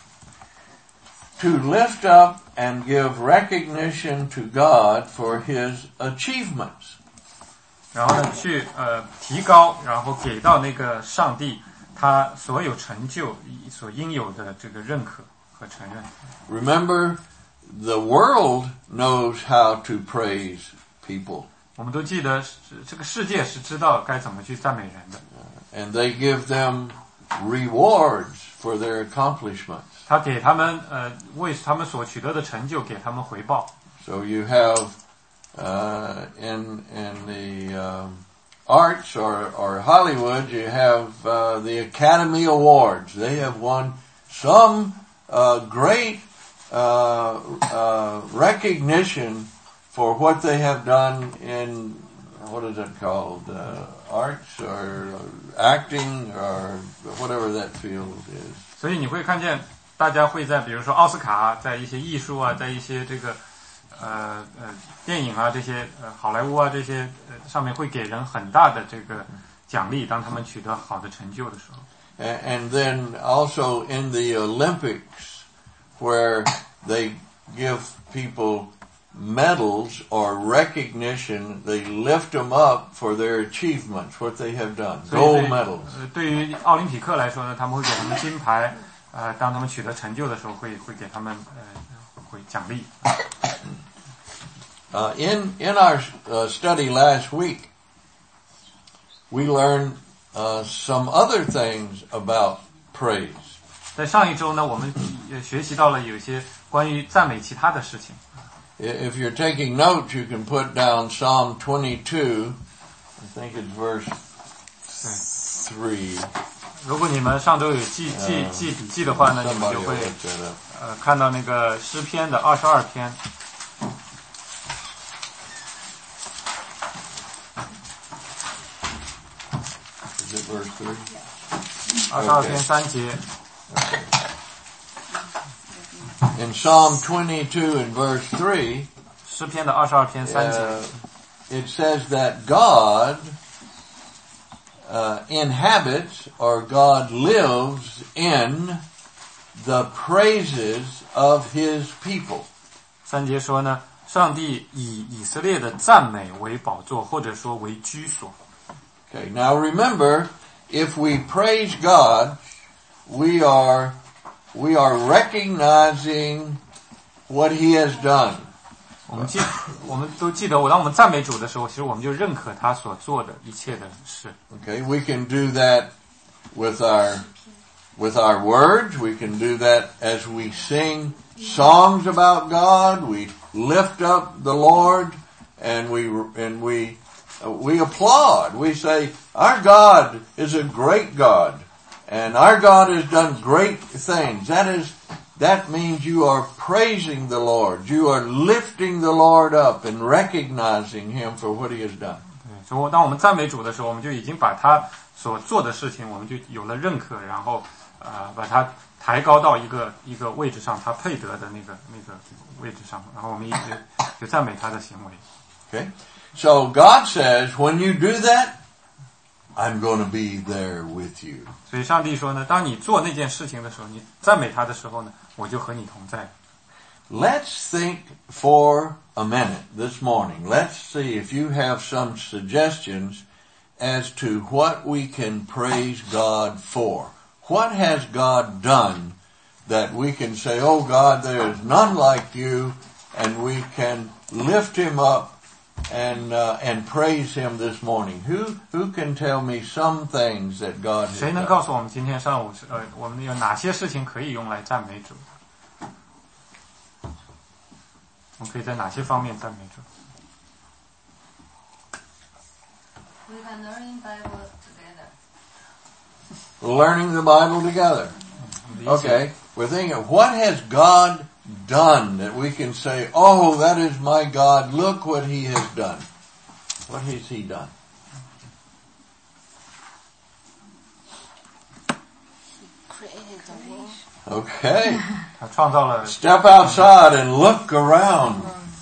To lift up and give recognition to God for His achievements. 然后呢，去呃提高，然后给到那个上帝他所有成就所应有的这个认可和承认。 Remember, the world knows how to praise people. 我们都记得这个世界是知道该怎么去赞美人的。 And they give them rewards for their accomplishments. 他给他们呃为他们所取得的成就给他们回报。 So you have uh, in in the um, arts or or Hollywood, you have uh, the Academy Awards. They have won some uh, great uh, uh, recognition for what they have done in what is it called, uh, arts or acting or whatever that field is. 所以你会看见大家会在比如说奥斯卡，在一些艺术啊，在一些这个呃呃电影啊这些呃好莱坞啊这些呃上面会给人很大的这个奖励，当他们取得好的成就的时候。 And, and then also in the Olympics, where they give people medals or recognition, they lift them up for their achievements, what they have done, 所以 gold 对 medals. 呃对于奥林匹克来说呢，他们会给他们金牌，呃，当他们取得成就的时候，会会给他们呃会奖励。 Uh, in in our uh, study last week, we learned uh, some other things about praise. 在上一周呢，我们也学习到了有一些关于赞美其他的事情。 If you're taking notes, you can put down Psalm twenty-two. I think it's verse three. 如果你们上周有记记记笔记的话呢，你们 Somebody 就 will 会 look that up. 呃看到那个诗篇的二十二篇。 Is it verse three? 二十二篇三节。 In Psalm twenty-two and verse three, 诗篇的二十二篇三节。 uh, it says that God uh, inhabits or God lives in the praises of His people. 三节说呢，上帝以以色列的赞美为宝座，或者说为居所。 Okay, now remember, if we praise God, we are we are recognizing what He has done. 我们记，我们都记得，我当我们赞美主的时候，其实我们就认可他所做的一切的事。 Okay, we can do that with our with our words. We can do that as we sing songs about God. We lift up the Lord, and we and we uh, we applaud. We say, our God is a great God, and our God has done great things. That is, that means you are praising the Lord. You are lifting the Lord up and recognizing Him for what He has done. 所以当我们赞美主的时候，我们就已经把他所做的事情，我们就有了认可，然后呃把他抬高到一个一个位置上，他配得的那个那个位置上，然后我们一直就赞美他的行为。 Okay, so God says, when you do that, I'm going to be there with you. 所以上帝说呢，当你做那件事情的时候，你赞美他的时候呢，我就和你同在。 Let's think for a minute this morning. Let's see if you have some suggestions as to what we can praise God for. What has God done that we can say, oh God, there is none like you, and we can lift Him up and uh, and praise Him this morning? Who who can tell me some things that God has 谁能 done? 告诉我们今天上午是呃我们有哪些事情可以用来赞美主？我们可以在哪些方面赞美主？ We can learn Bible together. Learning the Bible together. Okay, we're thinking, what has God done that we can say, oh, that is my God, look what He has done. What has He done? Created the world. Okay, 他创造了 step outside and look around.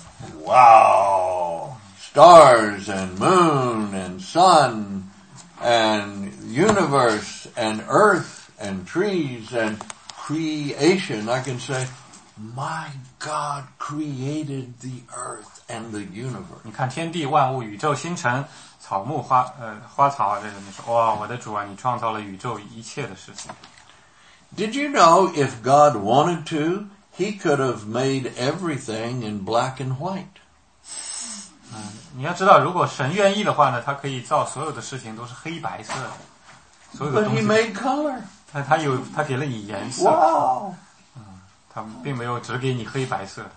Wow, stars and moon and sun and universe and earth and trees and creation. I can say, my God created the earth and the universe. 你看天地万物、宇宙星辰、草木花呃花草啊，这个你说哇，我的主啊，你创造了宇宙一切的事情。 Did you know if God wanted to, He could have made everything in black and white? 嗯，你要知道，如果神愿意的话呢，他可以造所有的事情都是黑白色的，所有的 But 东 He 西， made color. 他他有他给了你颜色， Wow. 他并没有只给你黑白色的。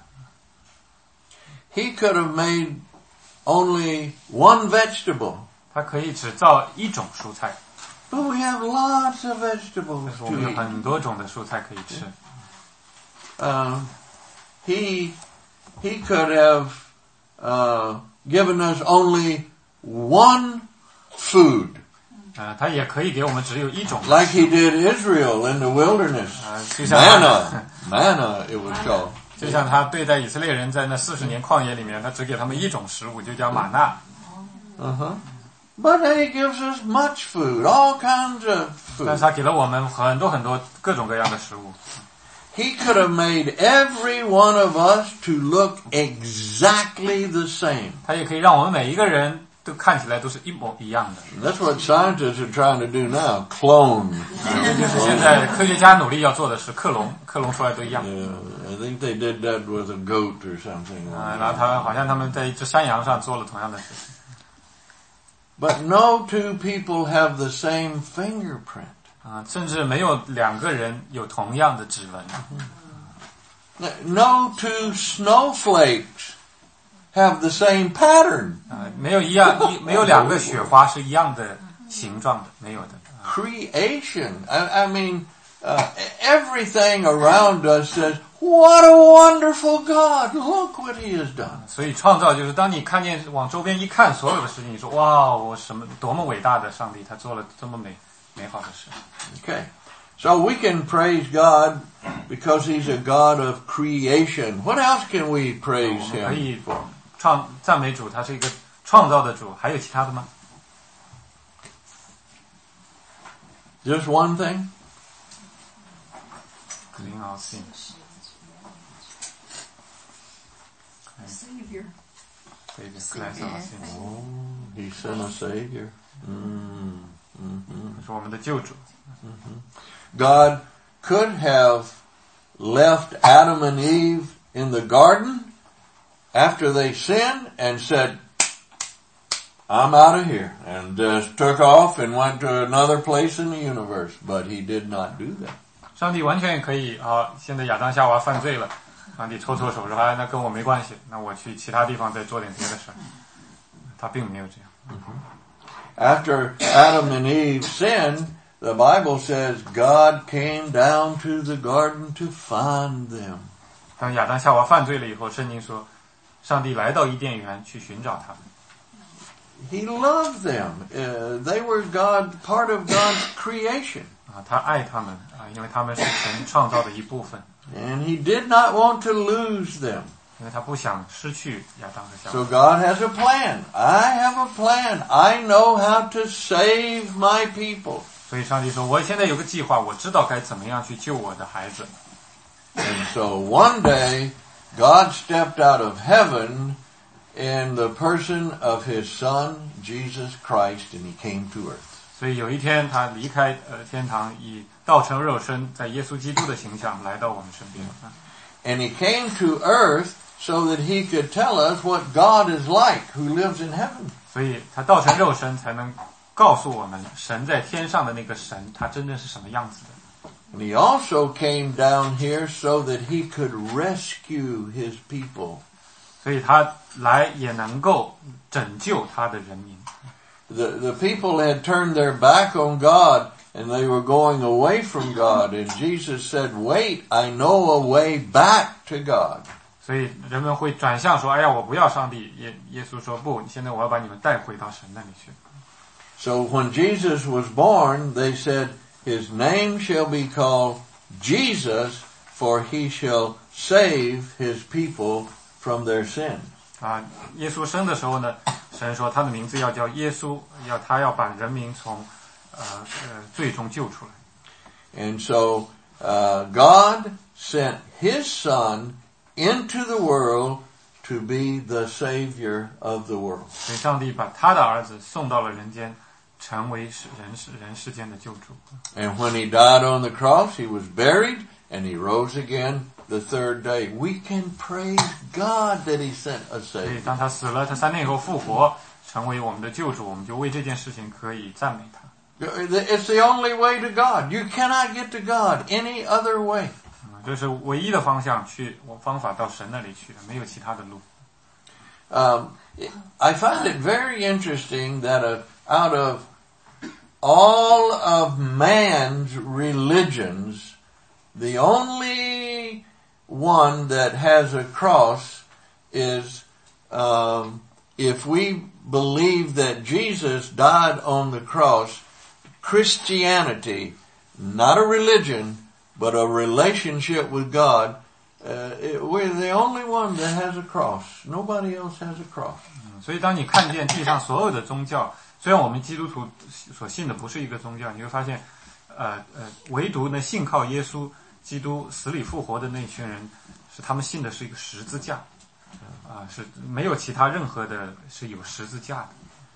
He could have made only one vegetable. 他可以只造一种蔬菜， But we have lots of vegetables 但是我们有 to eat. 很多种的蔬菜可以吃。 Um, he, he could have uh, given us only one food, 呃，他也可以给我们只有一种， like He did Israel in the wilderness. 呃，就像他 Manna, manna it was called. 就像他对待以色列人在那四十年旷野里面，他只给他们一种食物，就叫玛纳。 Uh-huh. But then He gives us much food, all kinds of 但 food. 是他给了我们很多很多各种各样的食物。 He could have made every one of us to look exactly the same. 他也可以让我们每一个人都看起来都是一模一样的。 That's what scientists are trying to do now, clone. 这就是现在科学家努力要做的是克隆，克隆出来都一样。 Yeah, I think they did that with a goat or something. 啊、然后他好像他们在一只山羊上做了同样的事情。 But no two people have the same fingerprint. 啊、甚至没有两个人有同样的指纹。 No two snowflakes have the same pattern. 啊、没有一样一没有两个雪花是一样的形状的，没有的。 Creation. I, I mean, uh, everything around us says, what a wonderful God. Look what He has done. 所以创造就是当你看见往周边一看，所有的事情，你说哇，我什么多么伟大的上帝，他做了这么美美好的事。 Okay. So we can praise God because He's a God of creation. What else can we praise 我们可 Him 以 for? 创赞美主，他是一个创造的主，还有其他的吗？ Just one thing? Clean our sins. Savior. Savior, cleanse our sins. Oh, He sent a Savior. Mm, hmm 是我们的救主。 God could have left Adam and Eve in the garden after they sinned and said, I'm out of here, and just took off and went to another place in the universe. But He did not do that. 上帝完全也可以啊！现在亚当夏娃犯罪了， 上帝抽抽手说：“哎，那跟我没关系，那我去其他地方再做点别的事儿。”他并没有这样。 After Adam and Eve sinned, the Bible says God came down to the garden to find them. 当亚当夏娃犯罪了以后，圣经说，上帝来到伊甸园去寻找他们。 He loved them. Uh, they were God, part of God's creation. 啊，他爱他们啊，因为他们是神创造的一部分。 And he did not want to lose them. 因为他不想失去亚当和夏 So 娃。 God has a plan. I have a plan. I know how to save my people. 所以上帝说，我现在有个计划，我知道该怎么样去救我的孩子。 And so one day, God stepped out of heaven in the person of his son, Jesus Christ, and he came to earth. 所以有一天，他离开呃天堂，以道成肉身，在耶稣基督的形象来到我们身边。 And he came to earth so that he could tell us what God is like who lives in heaven. 所以他道成肉身，才能告诉我们，神在天上的那个神，他真正是什么样子的。 And he also came down here so that he could rescue his people. 所以他来也能够拯救他的人民。 The, the people had turned their back on God and they were going away from God. And Jesus said, wait, I know a way back to God. 所以人们会转向说：“哎呀，我不要上帝。”耶耶稣说：“不，现在我要把你们带回到神那里去。” So when Jesus was born, they said, his name shall be called Jesus, for he shall save his people from their sins. 啊，耶稣生的时候呢，神说他的名字要叫耶稣，要他要把人民从呃呃罪中救出来。 And so uh, God sent his son into the world to be the savior of the world. 所以上帝把他的儿子送到了人间，成为世人世人世间的救主。 And when he died on the cross, he was buried and he rose again the third day. We can praise God that he sent a 所以 savior. 当他死了，他三天以后复活，成为我们的救主，我们就为这件事情可以赞美他。 It's the only way to God. You cannot get to God any other way. 嗯，这是唯一的方向去，我方法到神那里去的，没有其他的路。 Um, I find it very interesting that uh, out of all of man's religions, the only one that has a cross is um, if we believe that Jesus died on the cross, Christianity, not a religion, but a relationship with God, uh, it, we're the only one that has a cross. Nobody else has a cross. 所以当你看见地上所有的宗教，虽然我们基督徒所信的不是一个宗教，你会发现，呃呃，唯独呢信靠耶稣基督死里复活的那群人，是他们信的是一个十字架，啊、呃，是没有其他任何的是有十字架的。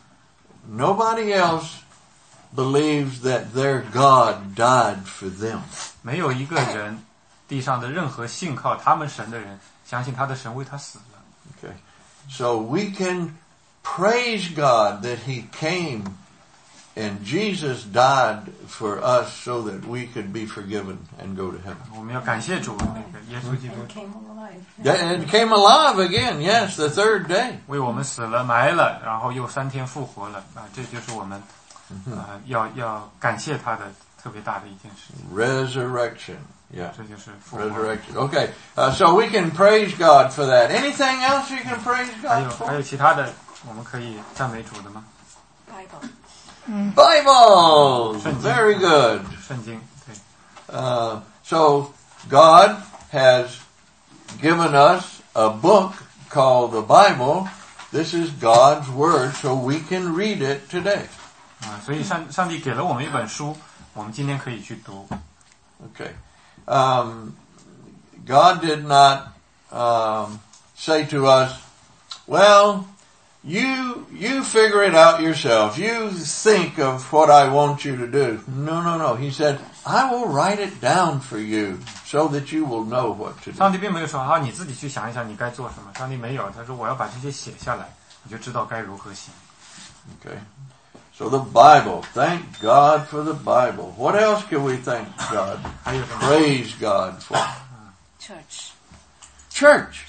Nobody else believes that their God died for them. 没有一个人，地上的任何信靠他们神的人，相信他的神为他死了。 Okay. So we can praise God that he came and Jesus died for us so that we could be forgiven and go to heaven. 我们要感谢主，那个耶稣基督 And it came alive again, yes, the third day. 为我们死了埋了，然后又三天复活了啊！这就是我们啊、呃、要要感谢他的特别大的一件事情。 Resurrection. Yeah. 这就是复活。 Resurrection. Okay. Uh, so we can praise God for that. Anything else you can praise 还有 God 还 for? 有其他的我们可以赞美主的吗？ Bible. Very good. 圣经，对， Uh, so God has given us a book called the Bible. This is God's Word, so we can read it today. 啊，所以上上帝给了我们一本书，我们今天可以去读。 Okay. Um, God did not um, say to us, well, you you figure it out yourself. You think of what I want you to do. No, no, no. He said, I will write it down for you so that you will know what to do. 上帝并没有说啊，你自己去想一想你该做什么。上帝没有，他说我要把这些写下来，你就知道该如何行。 Okay. So the Bible. Thank God for the Bible. What else can we thank God? 还有什么？ Praise God for. Church. church.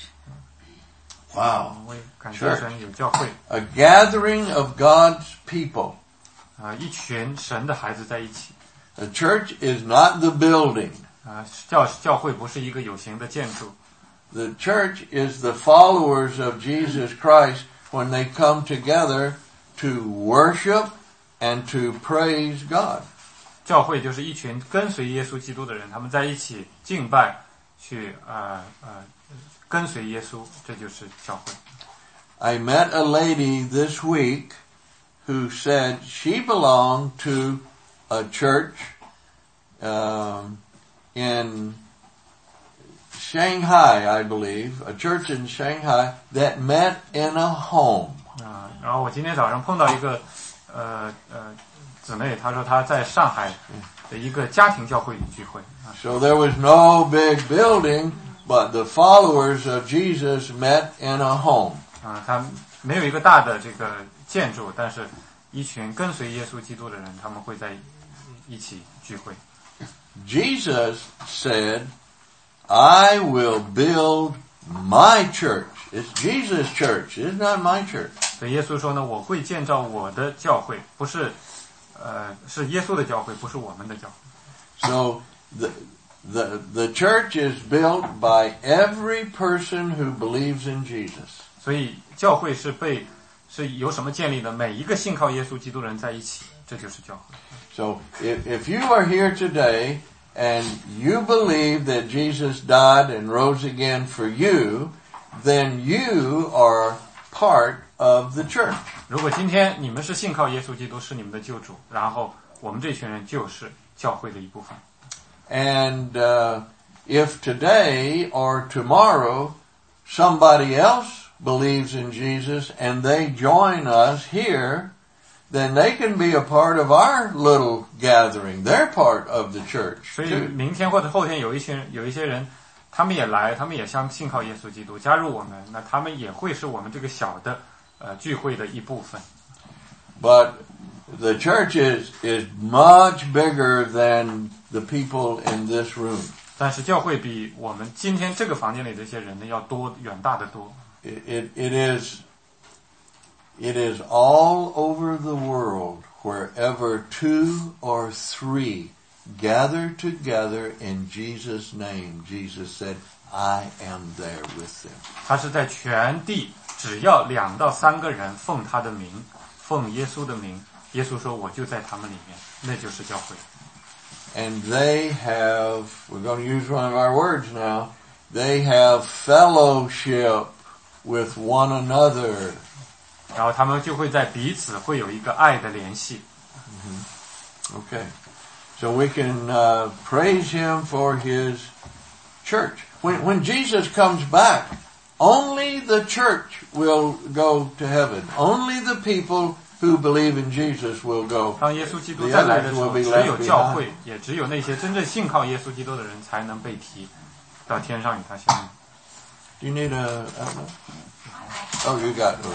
Wow. 我也感谢神有教会 A gathering of God's people. 啊、一群神的孩子在一起 The church is not the building. 啊、教教会不是一个有形的建筑 The church is the followers of Jesus Christ when they come together to worship and to praise God. 教会就是一群跟随耶稣基督的人，他们在一起敬拜，去呃呃跟随耶稣，这就是教会。 I met a lady this week who said she belonged to a church um, in Shanghai, I believe, a church in Shanghai that met in a home. 啊、然后我今天早上碰到一个呃呃姊妹，她说她在上海的一个家庭教会里聚会啊。 So there was no big building, but the followers of Jesus met in a home. 啊，他没有一个大的这个建筑，但是一群跟随耶稣基督的人，他们会在一起聚会。 Jesus said, I will build my church. It's Jesus' church. It's not my church. 所以耶稣说呢，我会建造我的教会，不是，呃，是耶稣的教会，不是我们的教会。 So the, the, the church is built by every person who believes in Jesus. 所以教会是被是由什么建立的？每一个信靠耶稣基督的人在一起，这就是教会。 So if, if you are here today and you believe that Jesus died and rose again for you, then you are part of the church. 如果今天你们是信靠耶稣基督是你们的救主，然后我们这群人就是教会的一部分。 And uh, if today or tomorrow somebody else believes in Jesus and they join us here, then they can be a part of our little gathering. They're part of the church 所以 too. 明天或者后天有一群有一些人，他们也来，他们也相信靠耶稣基督，加入我们，那他们也会是我们这个小的呃聚会的一部分。 But the church is, is much bigger than the people in this room. 但是教会比我们今天这个房间里这些人呢要多，远大的多。 It, it, it is, it is all over the world wherever two or three gather together in Jesus' name. Jesus said, I am there with them. 他是在全地，只要两到三个人奉他的名，奉耶稣的名，耶稣说我就在他们里面，那就是教会。 And they have, we're going to use one of our words now, they have fellowship with one another. 然后他们就会在彼此会有一个爱的联系。 Okay. So we can uh, praise him for his church. When, when Jesus comes back, only the church will go to heaven. Only the people who believe in Jesus will go. 当耶稣基督 The 再来的 others 时 will 候， be 只 left 有教 behind. 会，也只有那些真正信靠耶稣基督的人才能被提到天上与他相遇。 Do you need a, a Oh, you got it.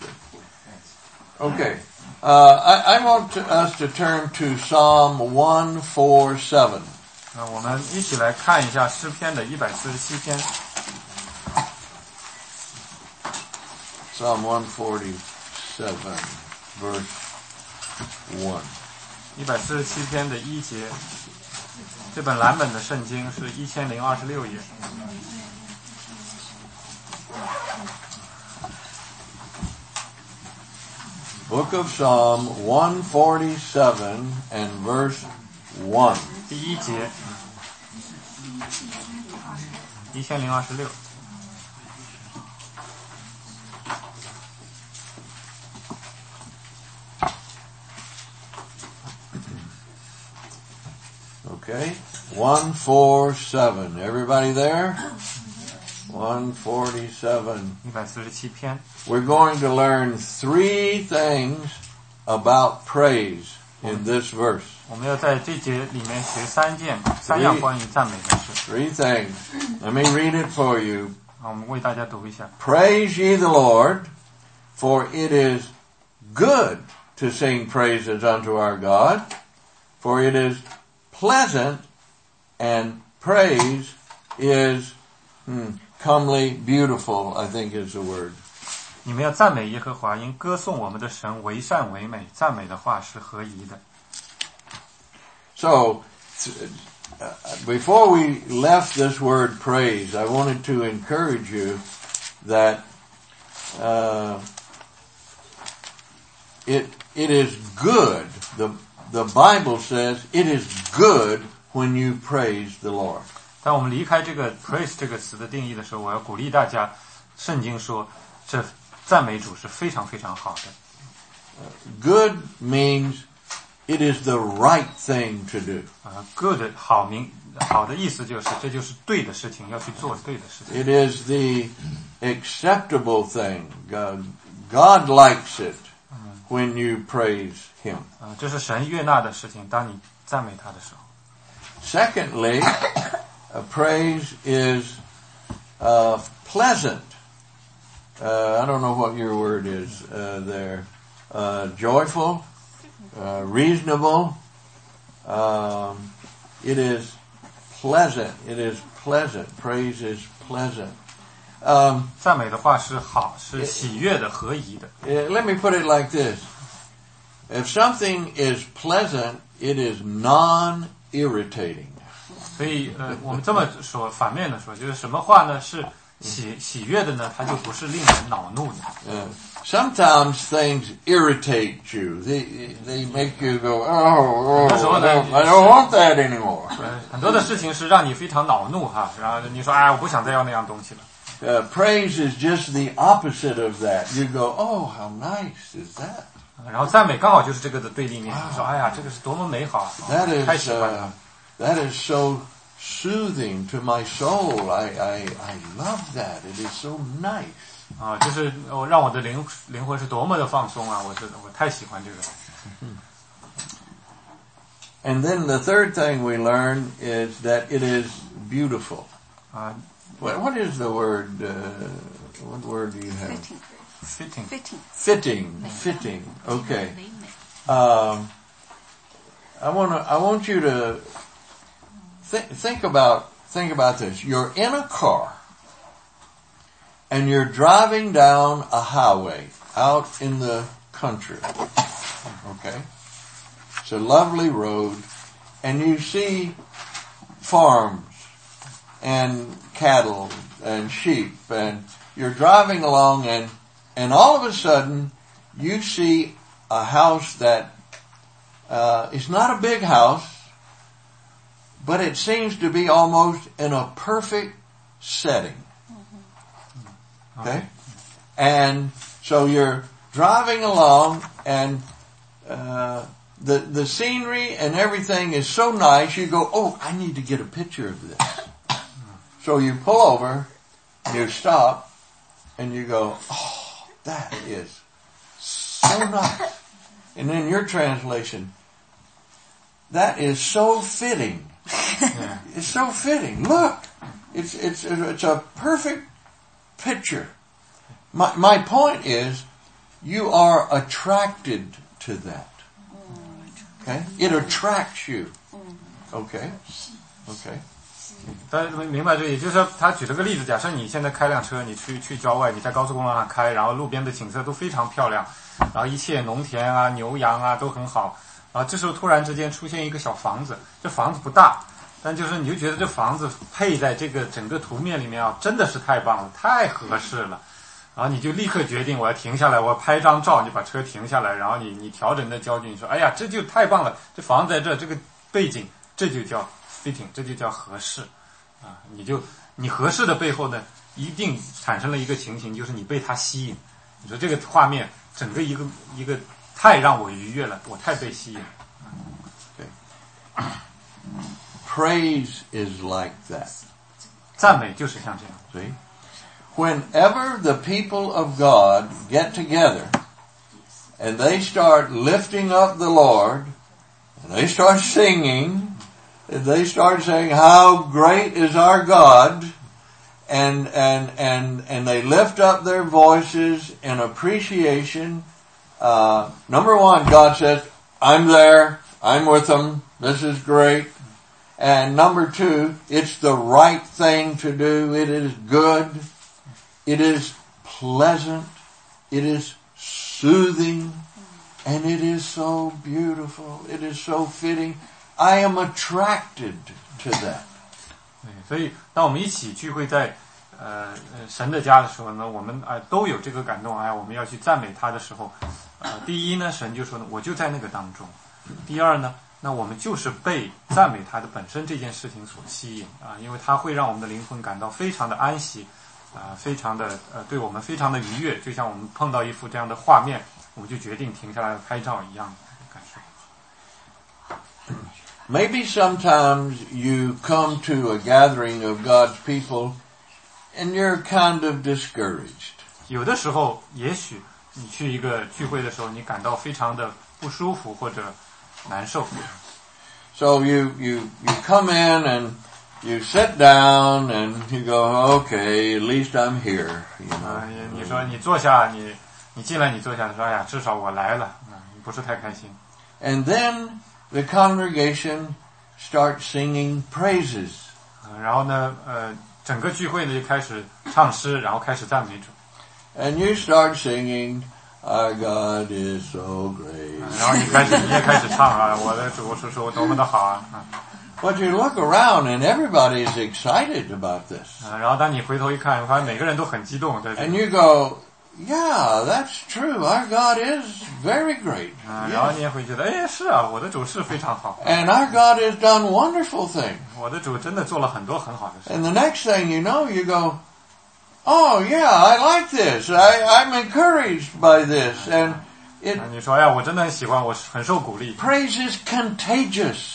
Okay. Okay. Uh, I, I want to, us to turn to Psalm one forty-seven. 那我们一起来看一下诗篇的一百四十七篇。 Psalm one forty-seven, verse one. 一百四十七篇的一节，这本蓝本的圣经是一千零二十六页。 Book of Psalm one forty-seven and verse one. 第一节，一千零二十六。 Okay, one forty-seven. Everybody there? one forty-seven. 一百四十七篇， We're going to learn three things about praise in this verse. 我们要在这节里面学三件、三样关于赞美的事。 Three things. Let me read it for you. 好，我们为大家读一下。 Praise ye the Lord, for it is good to sing praises unto our God, for it is pleasant, and praise is hmm, comely, beautiful, I think is the word. 你们要赞美耶和华，因歌颂我们的神为善为美。赞美的话是合宜的。 So, uh, before we left this word praise, I wanted to encourage you that uh, it it is good. The the Bible says it is good when you praise the Lord. 当我们离开这个 praise 这个词的定义的时候，我要鼓励大家，圣经说这赞美主是非常非常好的。 Good means it is the right thing to do. 啊 ，good 好名好的意思就是这就是对的事情，要去做对的事情。 It is the acceptable thing. God, God likes it when you praise Him. 啊，这是神悦纳的事情。当你赞美他的时候。 Secondly, uh, praise is uh, pleasant. Uh, I don't know what your word is uh, there. Uh, joyful, uh, reasonable. Um, it is pleasant. It is pleasant. Praise is pleasant. Um, 赞美的话是好，是喜悦的、合宜的。 uh, let me put it like this. If something is pleasant, it is non-irritating. 所以呃，我们这么说，反面的说，就是什么话呢？是喜喜悦的呢？它就不是令人恼怒的。 Uh, sometimes things irritate you. They they make you go, oh, oh I don't, I don't want that anymore. 呃，很多的事情是让你非常恼怒哈，然后你说哎，我不想再要那样东西了。 Uh, praise is just the opposite of that. You go, oh, how nice is that? 然后赞美刚好就是这个的对立面。你说哎呀，这个是多么美好啊！ That 太 is 喜欢 uh, 了。 that is so soothing to my soul. I I I love that. It is so nice. 啊，就是我让我的灵灵魂是多么的放松啊！我是我太喜欢这个。 And then the third thing we learn is that it is beautiful. 啊 What, what is the word? Uh, what word do you have? Fitting. ，fitting， Fitting. Fitting. Fitting. Okay. Um, I want to. I want you to think think about think about this. You're in a car, and you're driving down a highway out in the country. Okay, it's a lovely road, and you see farms and cattle and sheep, and you're driving along, and and all of a sudden you see a house that uh, is not a big house, but it seems to be almost in a perfect setting. Okay? And so you're driving along, and uh, the the scenery and everything is so nice, you go, oh, I need to get a picture of this. So you pull over, you stop, and you go, oh, that is so nice. And in your translation, that is so fitting. Yeah. It's so fitting. Look, it's it's it's a perfect picture. My my point is, you are attracted to that. Okay, it attracts you. Okay, okay. 大家明白这个，也就是说，他举了个例子，假设你现在开辆车，你去去郊外，你在高速公路上开，然后路边的景色都非常漂亮，然后一切农田啊、牛羊啊都很好，然后这时候突然之间出现一个小房子，这房子不大，但就是你就觉得这房子配在这个整个图面里面啊，真的是太棒了，太合适了，然后你就立刻决定我要停下来，我要拍张照，你把车停下来，然后你你调整你的焦距，你说哎呀，这就太棒了，这房子在这，这个背景，这就叫 fitting， 这就叫合适。啊，你就你合适的背后呢，一定产生了一个情形，就是你被它吸引。你说这个画面整个一个一个太让我愉悦了，我太被吸引。 Okay. Praise is like that. 赞美就是像这样。 See, whenever the people of God get together and they start lifting up the Lord, and they start singing. They start saying how great is our God, and and and and they lift up their voices in appreciation. Uh, number one, God says, "I'm there. I'm with them. This is great." And number two, it's the right thing to do. It is good. It is pleasant. It is soothing. And it is so beautiful. It is so fitting. I am attracted to that. 对，所以当我们一起聚会在呃神的家的时候呢，我们啊、呃、都有这个感动，哎，我们要去赞美他的时候，呃，第一呢，神就说呢，我就在那个当中；第二呢，那我们就是被赞美他的本身这件事情所吸引啊、呃，因为它会让我们的灵魂感到非常的安息，啊、呃，非常的呃对我们非常的愉悦，就像我们碰到一幅这样的画面，我们就决定停下来拍照一样的感受。 Maybe sometimes you come to a gathering of God's people and you're kind of discouraged. 有的时候，也许你去一个聚会的时候，你感到非常的不舒服或者难受。 So you, you, you come in and you sit down and you go, okay, at least I'm here. You 啊、 know. 你说你坐下，你你进来，你坐下，你说哎呀，至少我来了，啊、你不是太开心。 And then the congregation starts singing praises. 啊、然后呢，呃，整个聚会呢就开始唱诗，然后开始赞美主。 And you start singing, our God is so great. 啊、然后你开始你也开始唱啊，我的主是说多么的好啊。啊 But you look around and everybody is excited about this. 啊、然后当你回头一看，发现每个人都很激动，在这 And 里。 you go, yeah, that's true. Our God is very great. 啊、然后你也会觉得，哎，是啊，我的主是非常好， And our God has done wonderful things. 我的主真的做了很多很好的事。 And the next thing you know, you go, oh yeah, I like this. I, I'm encouraged by this. And it 啊、你说，哎呀，我真的很喜欢，我很受鼓励。 praise is contagious.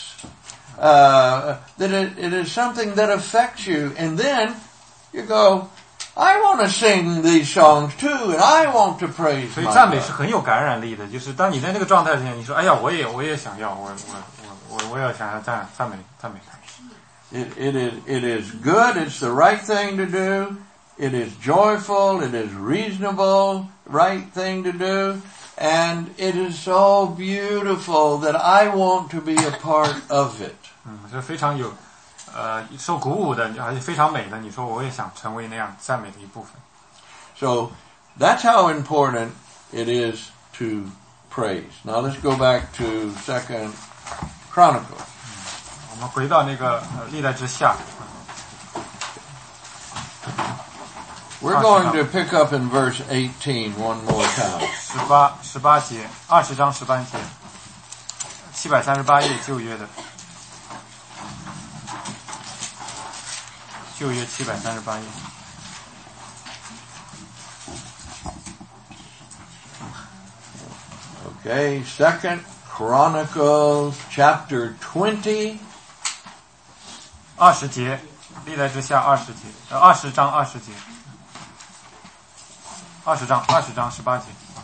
Uh, that it, it is something that affects you. And then you go, I want to sing these songs too, and I want to praise 所以 my 赞美是 God. 很有感染力的，就是当你在那个状态之下，你说，哎呀，我也我也想要，我我我我我也想要赞赞美赞美他。 It, it is, it is good. It's the right thing to do. It is joyful. It is reasonable, right thing to do. And it is so beautiful that I want to be a part of it. 嗯，这非常有，呃，受鼓舞的，而且非常美的。你说我也想成为那样赞美的一部分。 So that's how important it is to praise. Now let's go back to Second Chronicles. 我们回到那个呃历代之下， We're going to pick up in verse eighteen one more time. 十八十八节，二十章十八节，七百三十八页旧约的，旧约七百三十八页。 Okay, Second Chronicles chapter twenty. 二十节，历代之下二十节，呃，二十章二十节，二十章二十章十八节。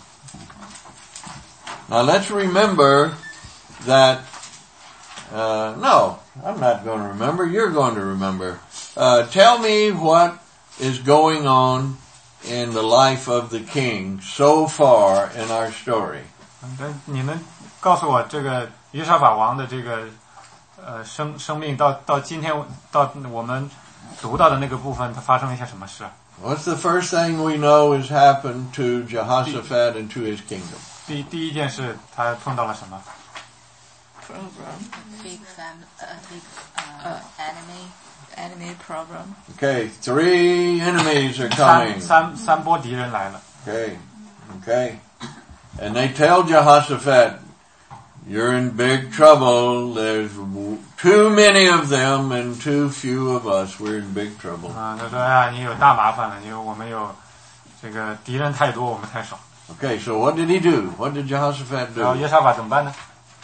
Now let's remember that, uh, no, I'm not going to remember, you're going to remember. Uh, tell me what is going on in the life of the king so far in our story. 嗯，你能告诉我这个约沙法王的这个呃生生命到到今天到我们读到的那个部分，它发生了一些什么事？ What's the first thing we know has happened to Jehoshaphat and to his kingdom? 第第一件事，他碰到了什么？ Problem. Big fam, uh, big uh, enemy. Enemy problem. Okay, three enemies are 三 coming. 三三波敌人来了。 Okay, okay. And they tell Jehoshaphat, you're in big trouble. There's too many of them and too few of us. We're in big trouble. 啊，他说：“哎呀，你有大麻烦了，因为我们有这个敌人太多，我们太少。 Okay, so what did he do? What did Jehoshaphat ” 然后 do? 约沙法怎么办呢？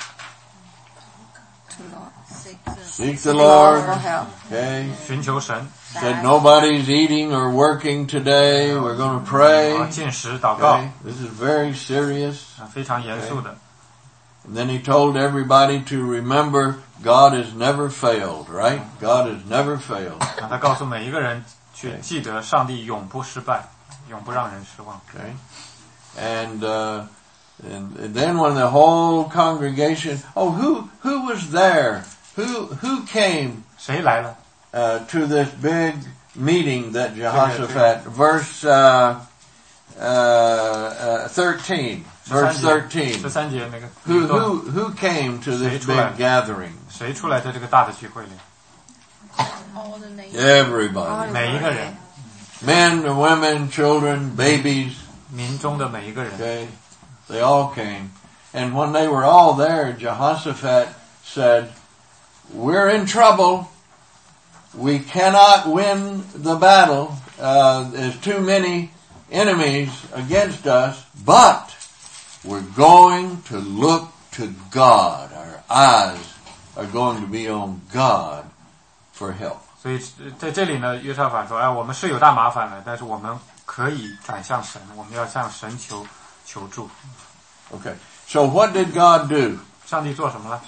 To Lord. Seek the Seek the Lord for Lord. help. Okay. 寻求神， Said nobody's eating or working today. We're going to 然后 pray. 进食祷告， Okay. This is very serious. 啊，非常严肃的。 And then he told everybody to remember God has never failed, right? God has never failed. 让他告诉每一个人去记得，上帝永不失败，永不让人失望。 Okay. And, uh, and, and then when the whole congregation, oh, who, who was there who who came 谁来了？ uh, to this big meeting that Jehoshaphat, verse uh, uh, uh, thirteen, verse 十 thirteen. 三节那个 Who 一段 who who came to this 谁出来？ big gathering? 谁出来在这个大的聚会里？ All the nations. Everybody, 每一个人， men, women, children, babies. 民中的每一个人， Okay, they all came, and when they were all there, Jehoshaphat said, "We're in trouble. We cannot win the battle. Uh, there's too many enemies against us, but we're going to look to God. Our eyes are going to be on God for help." 所以在这里呢，约沙法说：“哎，我们是有大麻烦了，但是我们可以转向神，我们要向神求求助。 Okay, so what did God do? ” 上帝做什么了？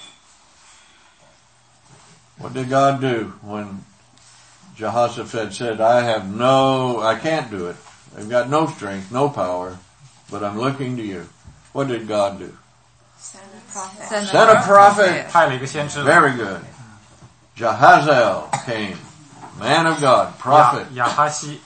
What did God do when Jehoshaphat said, "I have no, I can't do it. I've got no strength, no power, but I'm looking to you"? What did God do? Send a prophet. Send a prophet. 派了一个先知来， Very good. Jahaziel came, man of God, 亚 prophet, 亚哈西，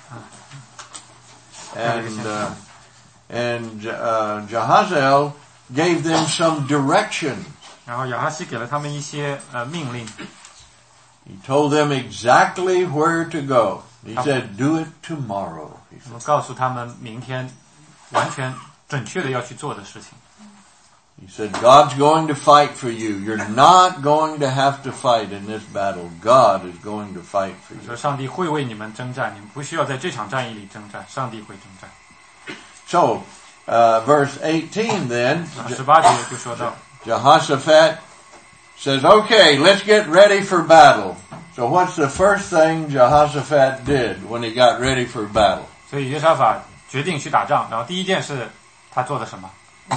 and uh, and uh, Jahaziel gave them some direction. 然后亚哈西给了他们一些呃命令， He told them exactly where to go. He said, "Do it tomorrow." He 我 said. 们告诉他们明天完全准确的要去做的事情。 He said, "God's going to fight for you. You're not going to have to fight in this battle. God is going to fight for 说 you." 上帝会为你们征战，你们不需要在这场战役里征战，上帝会征战。 So, uh, verse eighteen then, 十八节就说到， Jehoshaphat says, "Okay, let's get ready for battle." So what's the first thing Jehoshaphat did when he got ready for battle? 所以约沙法决定去打仗，然后第一件事他做的什么？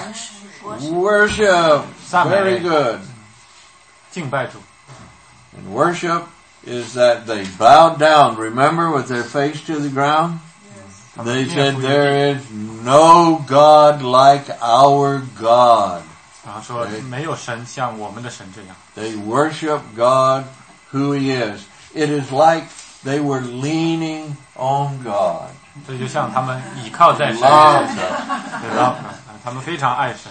Worship. Very good. 敬拜主。 And worship is that they bowed down, remember, with their face to the ground? They said, "There is no God like our God." 然后说没有神像我们的神这样。 They worship God who He is. It is like they were leaning on God. 这就像他们倚靠在神 Love 上， God. 对吧？他们非常爱神。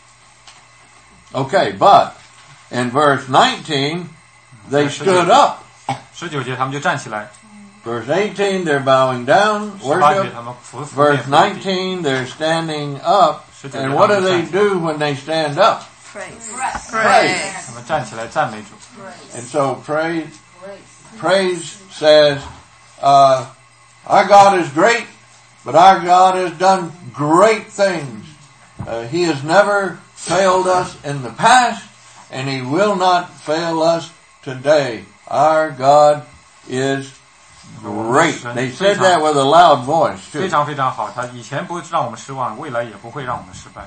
Okay, but in verse nineteen, they stood up. 十九节他们就站起来， Verse eighteen, they're bowing down, 十八节 worship. 他们服服面 Verse 伏地。 nineteen, they're standing up. And what do they do when they stand up? Praise. Praise. 他们站起来赞美主。 And so praise, praise says, uh, our God is great, but our God has done great things. Uh, he has never failed us in the past, and He will not fail us today. Our God is great. They said that with a loud voice 非 too. 常非常好，他以前不会让我们失望，未来也不会让我们失败。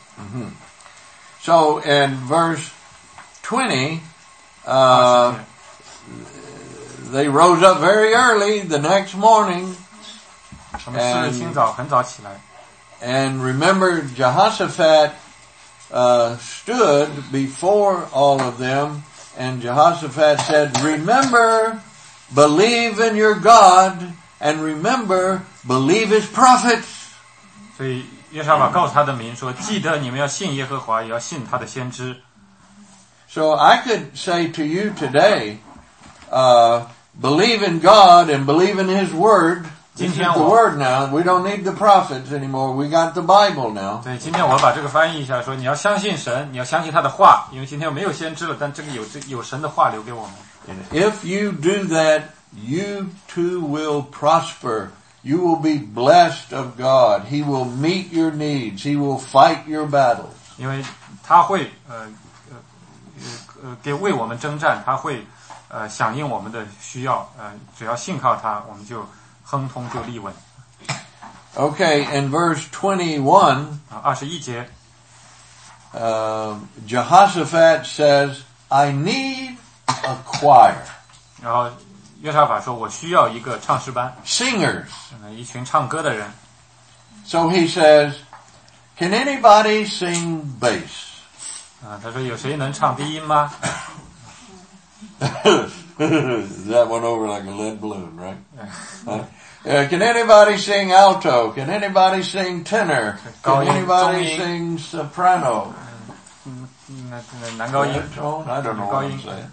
So in verse twenty, 二 uh, 十节 they rose up very early the next morning. 他们次日清早很早起来， And remember, Jehoshaphat uh, stood before all of them, and Jehoshaphat said, "Remember, believe in your God, and remember, believe His prophets." 所以约沙法告诉他的民说：“记得你们要信耶和华，也要信他的先知。” So I could say to you today, uh, believe in God and believe in His Word. This is the Word now. We don't need the prophets anymore. We got the Bible now. 所以今天我把这个翻译一下，说你要相信神，你要相信他的话，因为今天没有先知了，但这个有这有神的话留给我们。 And if you do that, you too will prosper. You will be blessed of God. He will meet your needs. He will fight your battles. 因为他会呃呃呃呃给为我们征战，他会呃响应我们的需要，呃只要信靠他，我们就亨通就立稳。 Okay, in verse twenty-one, 啊，二十一节， uh, Jehoshaphat says, "I need a choir, 然后约沙法说：“我需要一个唱诗班， singers." 呃一群唱歌的人。” So he says, "Can anybody sing bass?" 啊，他说：“有谁能唱低音吗？” That went over like a lead balloon, right? Huh? Uh, can anybody sing alto? Can anybody sing tenor? Can anybody sing soprano? 男高音 I don't know what I'm saying.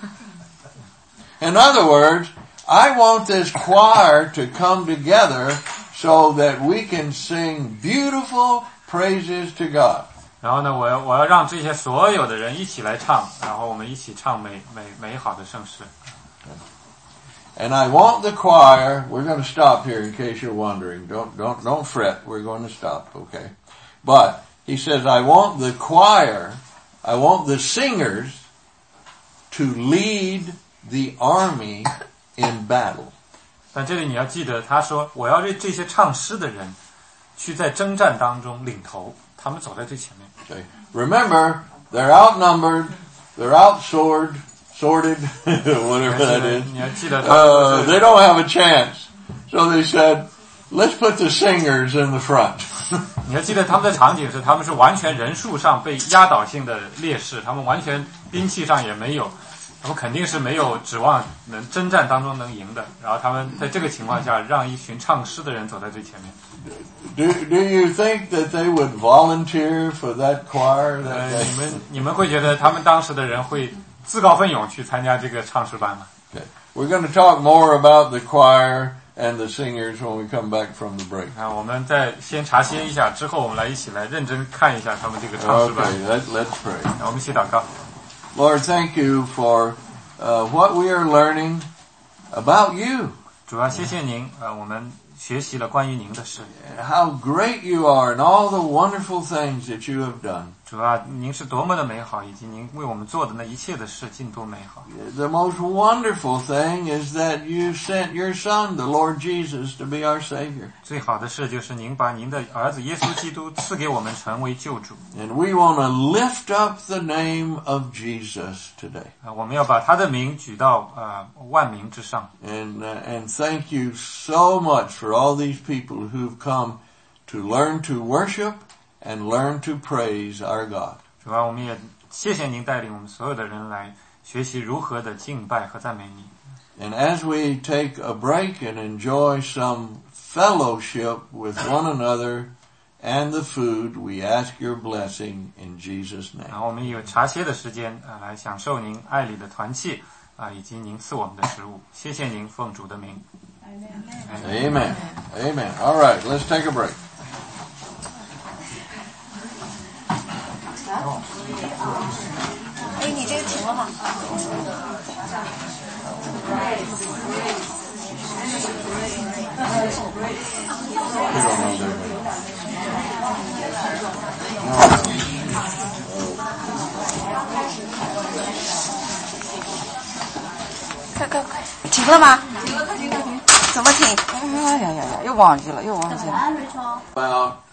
In other words, I want this choir to come together so that we can sing beautiful praises to God. 然后呢，我要我要让这些所有的人一起来唱，然后我们一起唱美美美好的圣诗。 And I want the choir. We're going to stop here in case you're wondering. Don't don't don't fret. We're going to stop, okay? But he says, I want the choir. I want the singers to lead the army in battle. 但这里你要记得，他说我要让这些唱诗的人去在征战当中领头，他们走在最前面。 Okay. Remember, they're outnumbered, they're outsword, sworded, whatever that is. Uh, they don't have a chance. So they said, let's put the singers in the front. 你要记得他们的场景是，他们是完全人数上被压倒性的劣势，他们完全兵器上也没有，他们肯定是没有指望能征战当中能赢的。然后他们在这个情况下，让一群唱诗的人走在最前面。 Do Do you think that they would volunteer for that choir? That 呃， they... 你们你们会觉得他们当时的人会自告奋勇去参加这个唱诗班吗？ Okay. We're going to talk more about the choir and the singers when we come back from the break. 啊，我们再先茶歇一下，之后我们来一起来认真看一下他们这个唱诗班。 Okay, let, let's pray. 我们一起祷告。 Lord, thank you for uh, what we are learning about you. 主要谢谢您，呃，我们学习了关于您的事。 How great you are and all the wonderful things that you have done. 主啊，您是多么的美好，以及您为我们做的那一切的事尽多美好。 The most wonderful thing is that you sent your Son, the Lord Jesus, to be our Savior. 最好的事就是您把您的儿子耶稣基督赐给我们成为救主。 And we want to lift up the name of Jesus today. 啊，我们要把他的名举到呃万民之上。 And uh, and thank you so much for all these people who've come to learn to worship and learn to praise our God. 主啊，我们也谢谢您带领我们所有的人来学习如何的敬拜和赞美你。 And as we take a break and enjoy some fellowship with one another and the food, we ask your blessing in Jesus' 然 name. 后我们有茶歇的时间啊，来享受您爱里的团契啊，以及您赐我们的食物。谢谢您，奉主的名。 Amen. Amen. All right, let's take a break. 哎，你这个停了吗？ We don't know their name. No. 快快快，停了吗？怎么停？哎呀呀呀，又忘记了，又忘记了。 About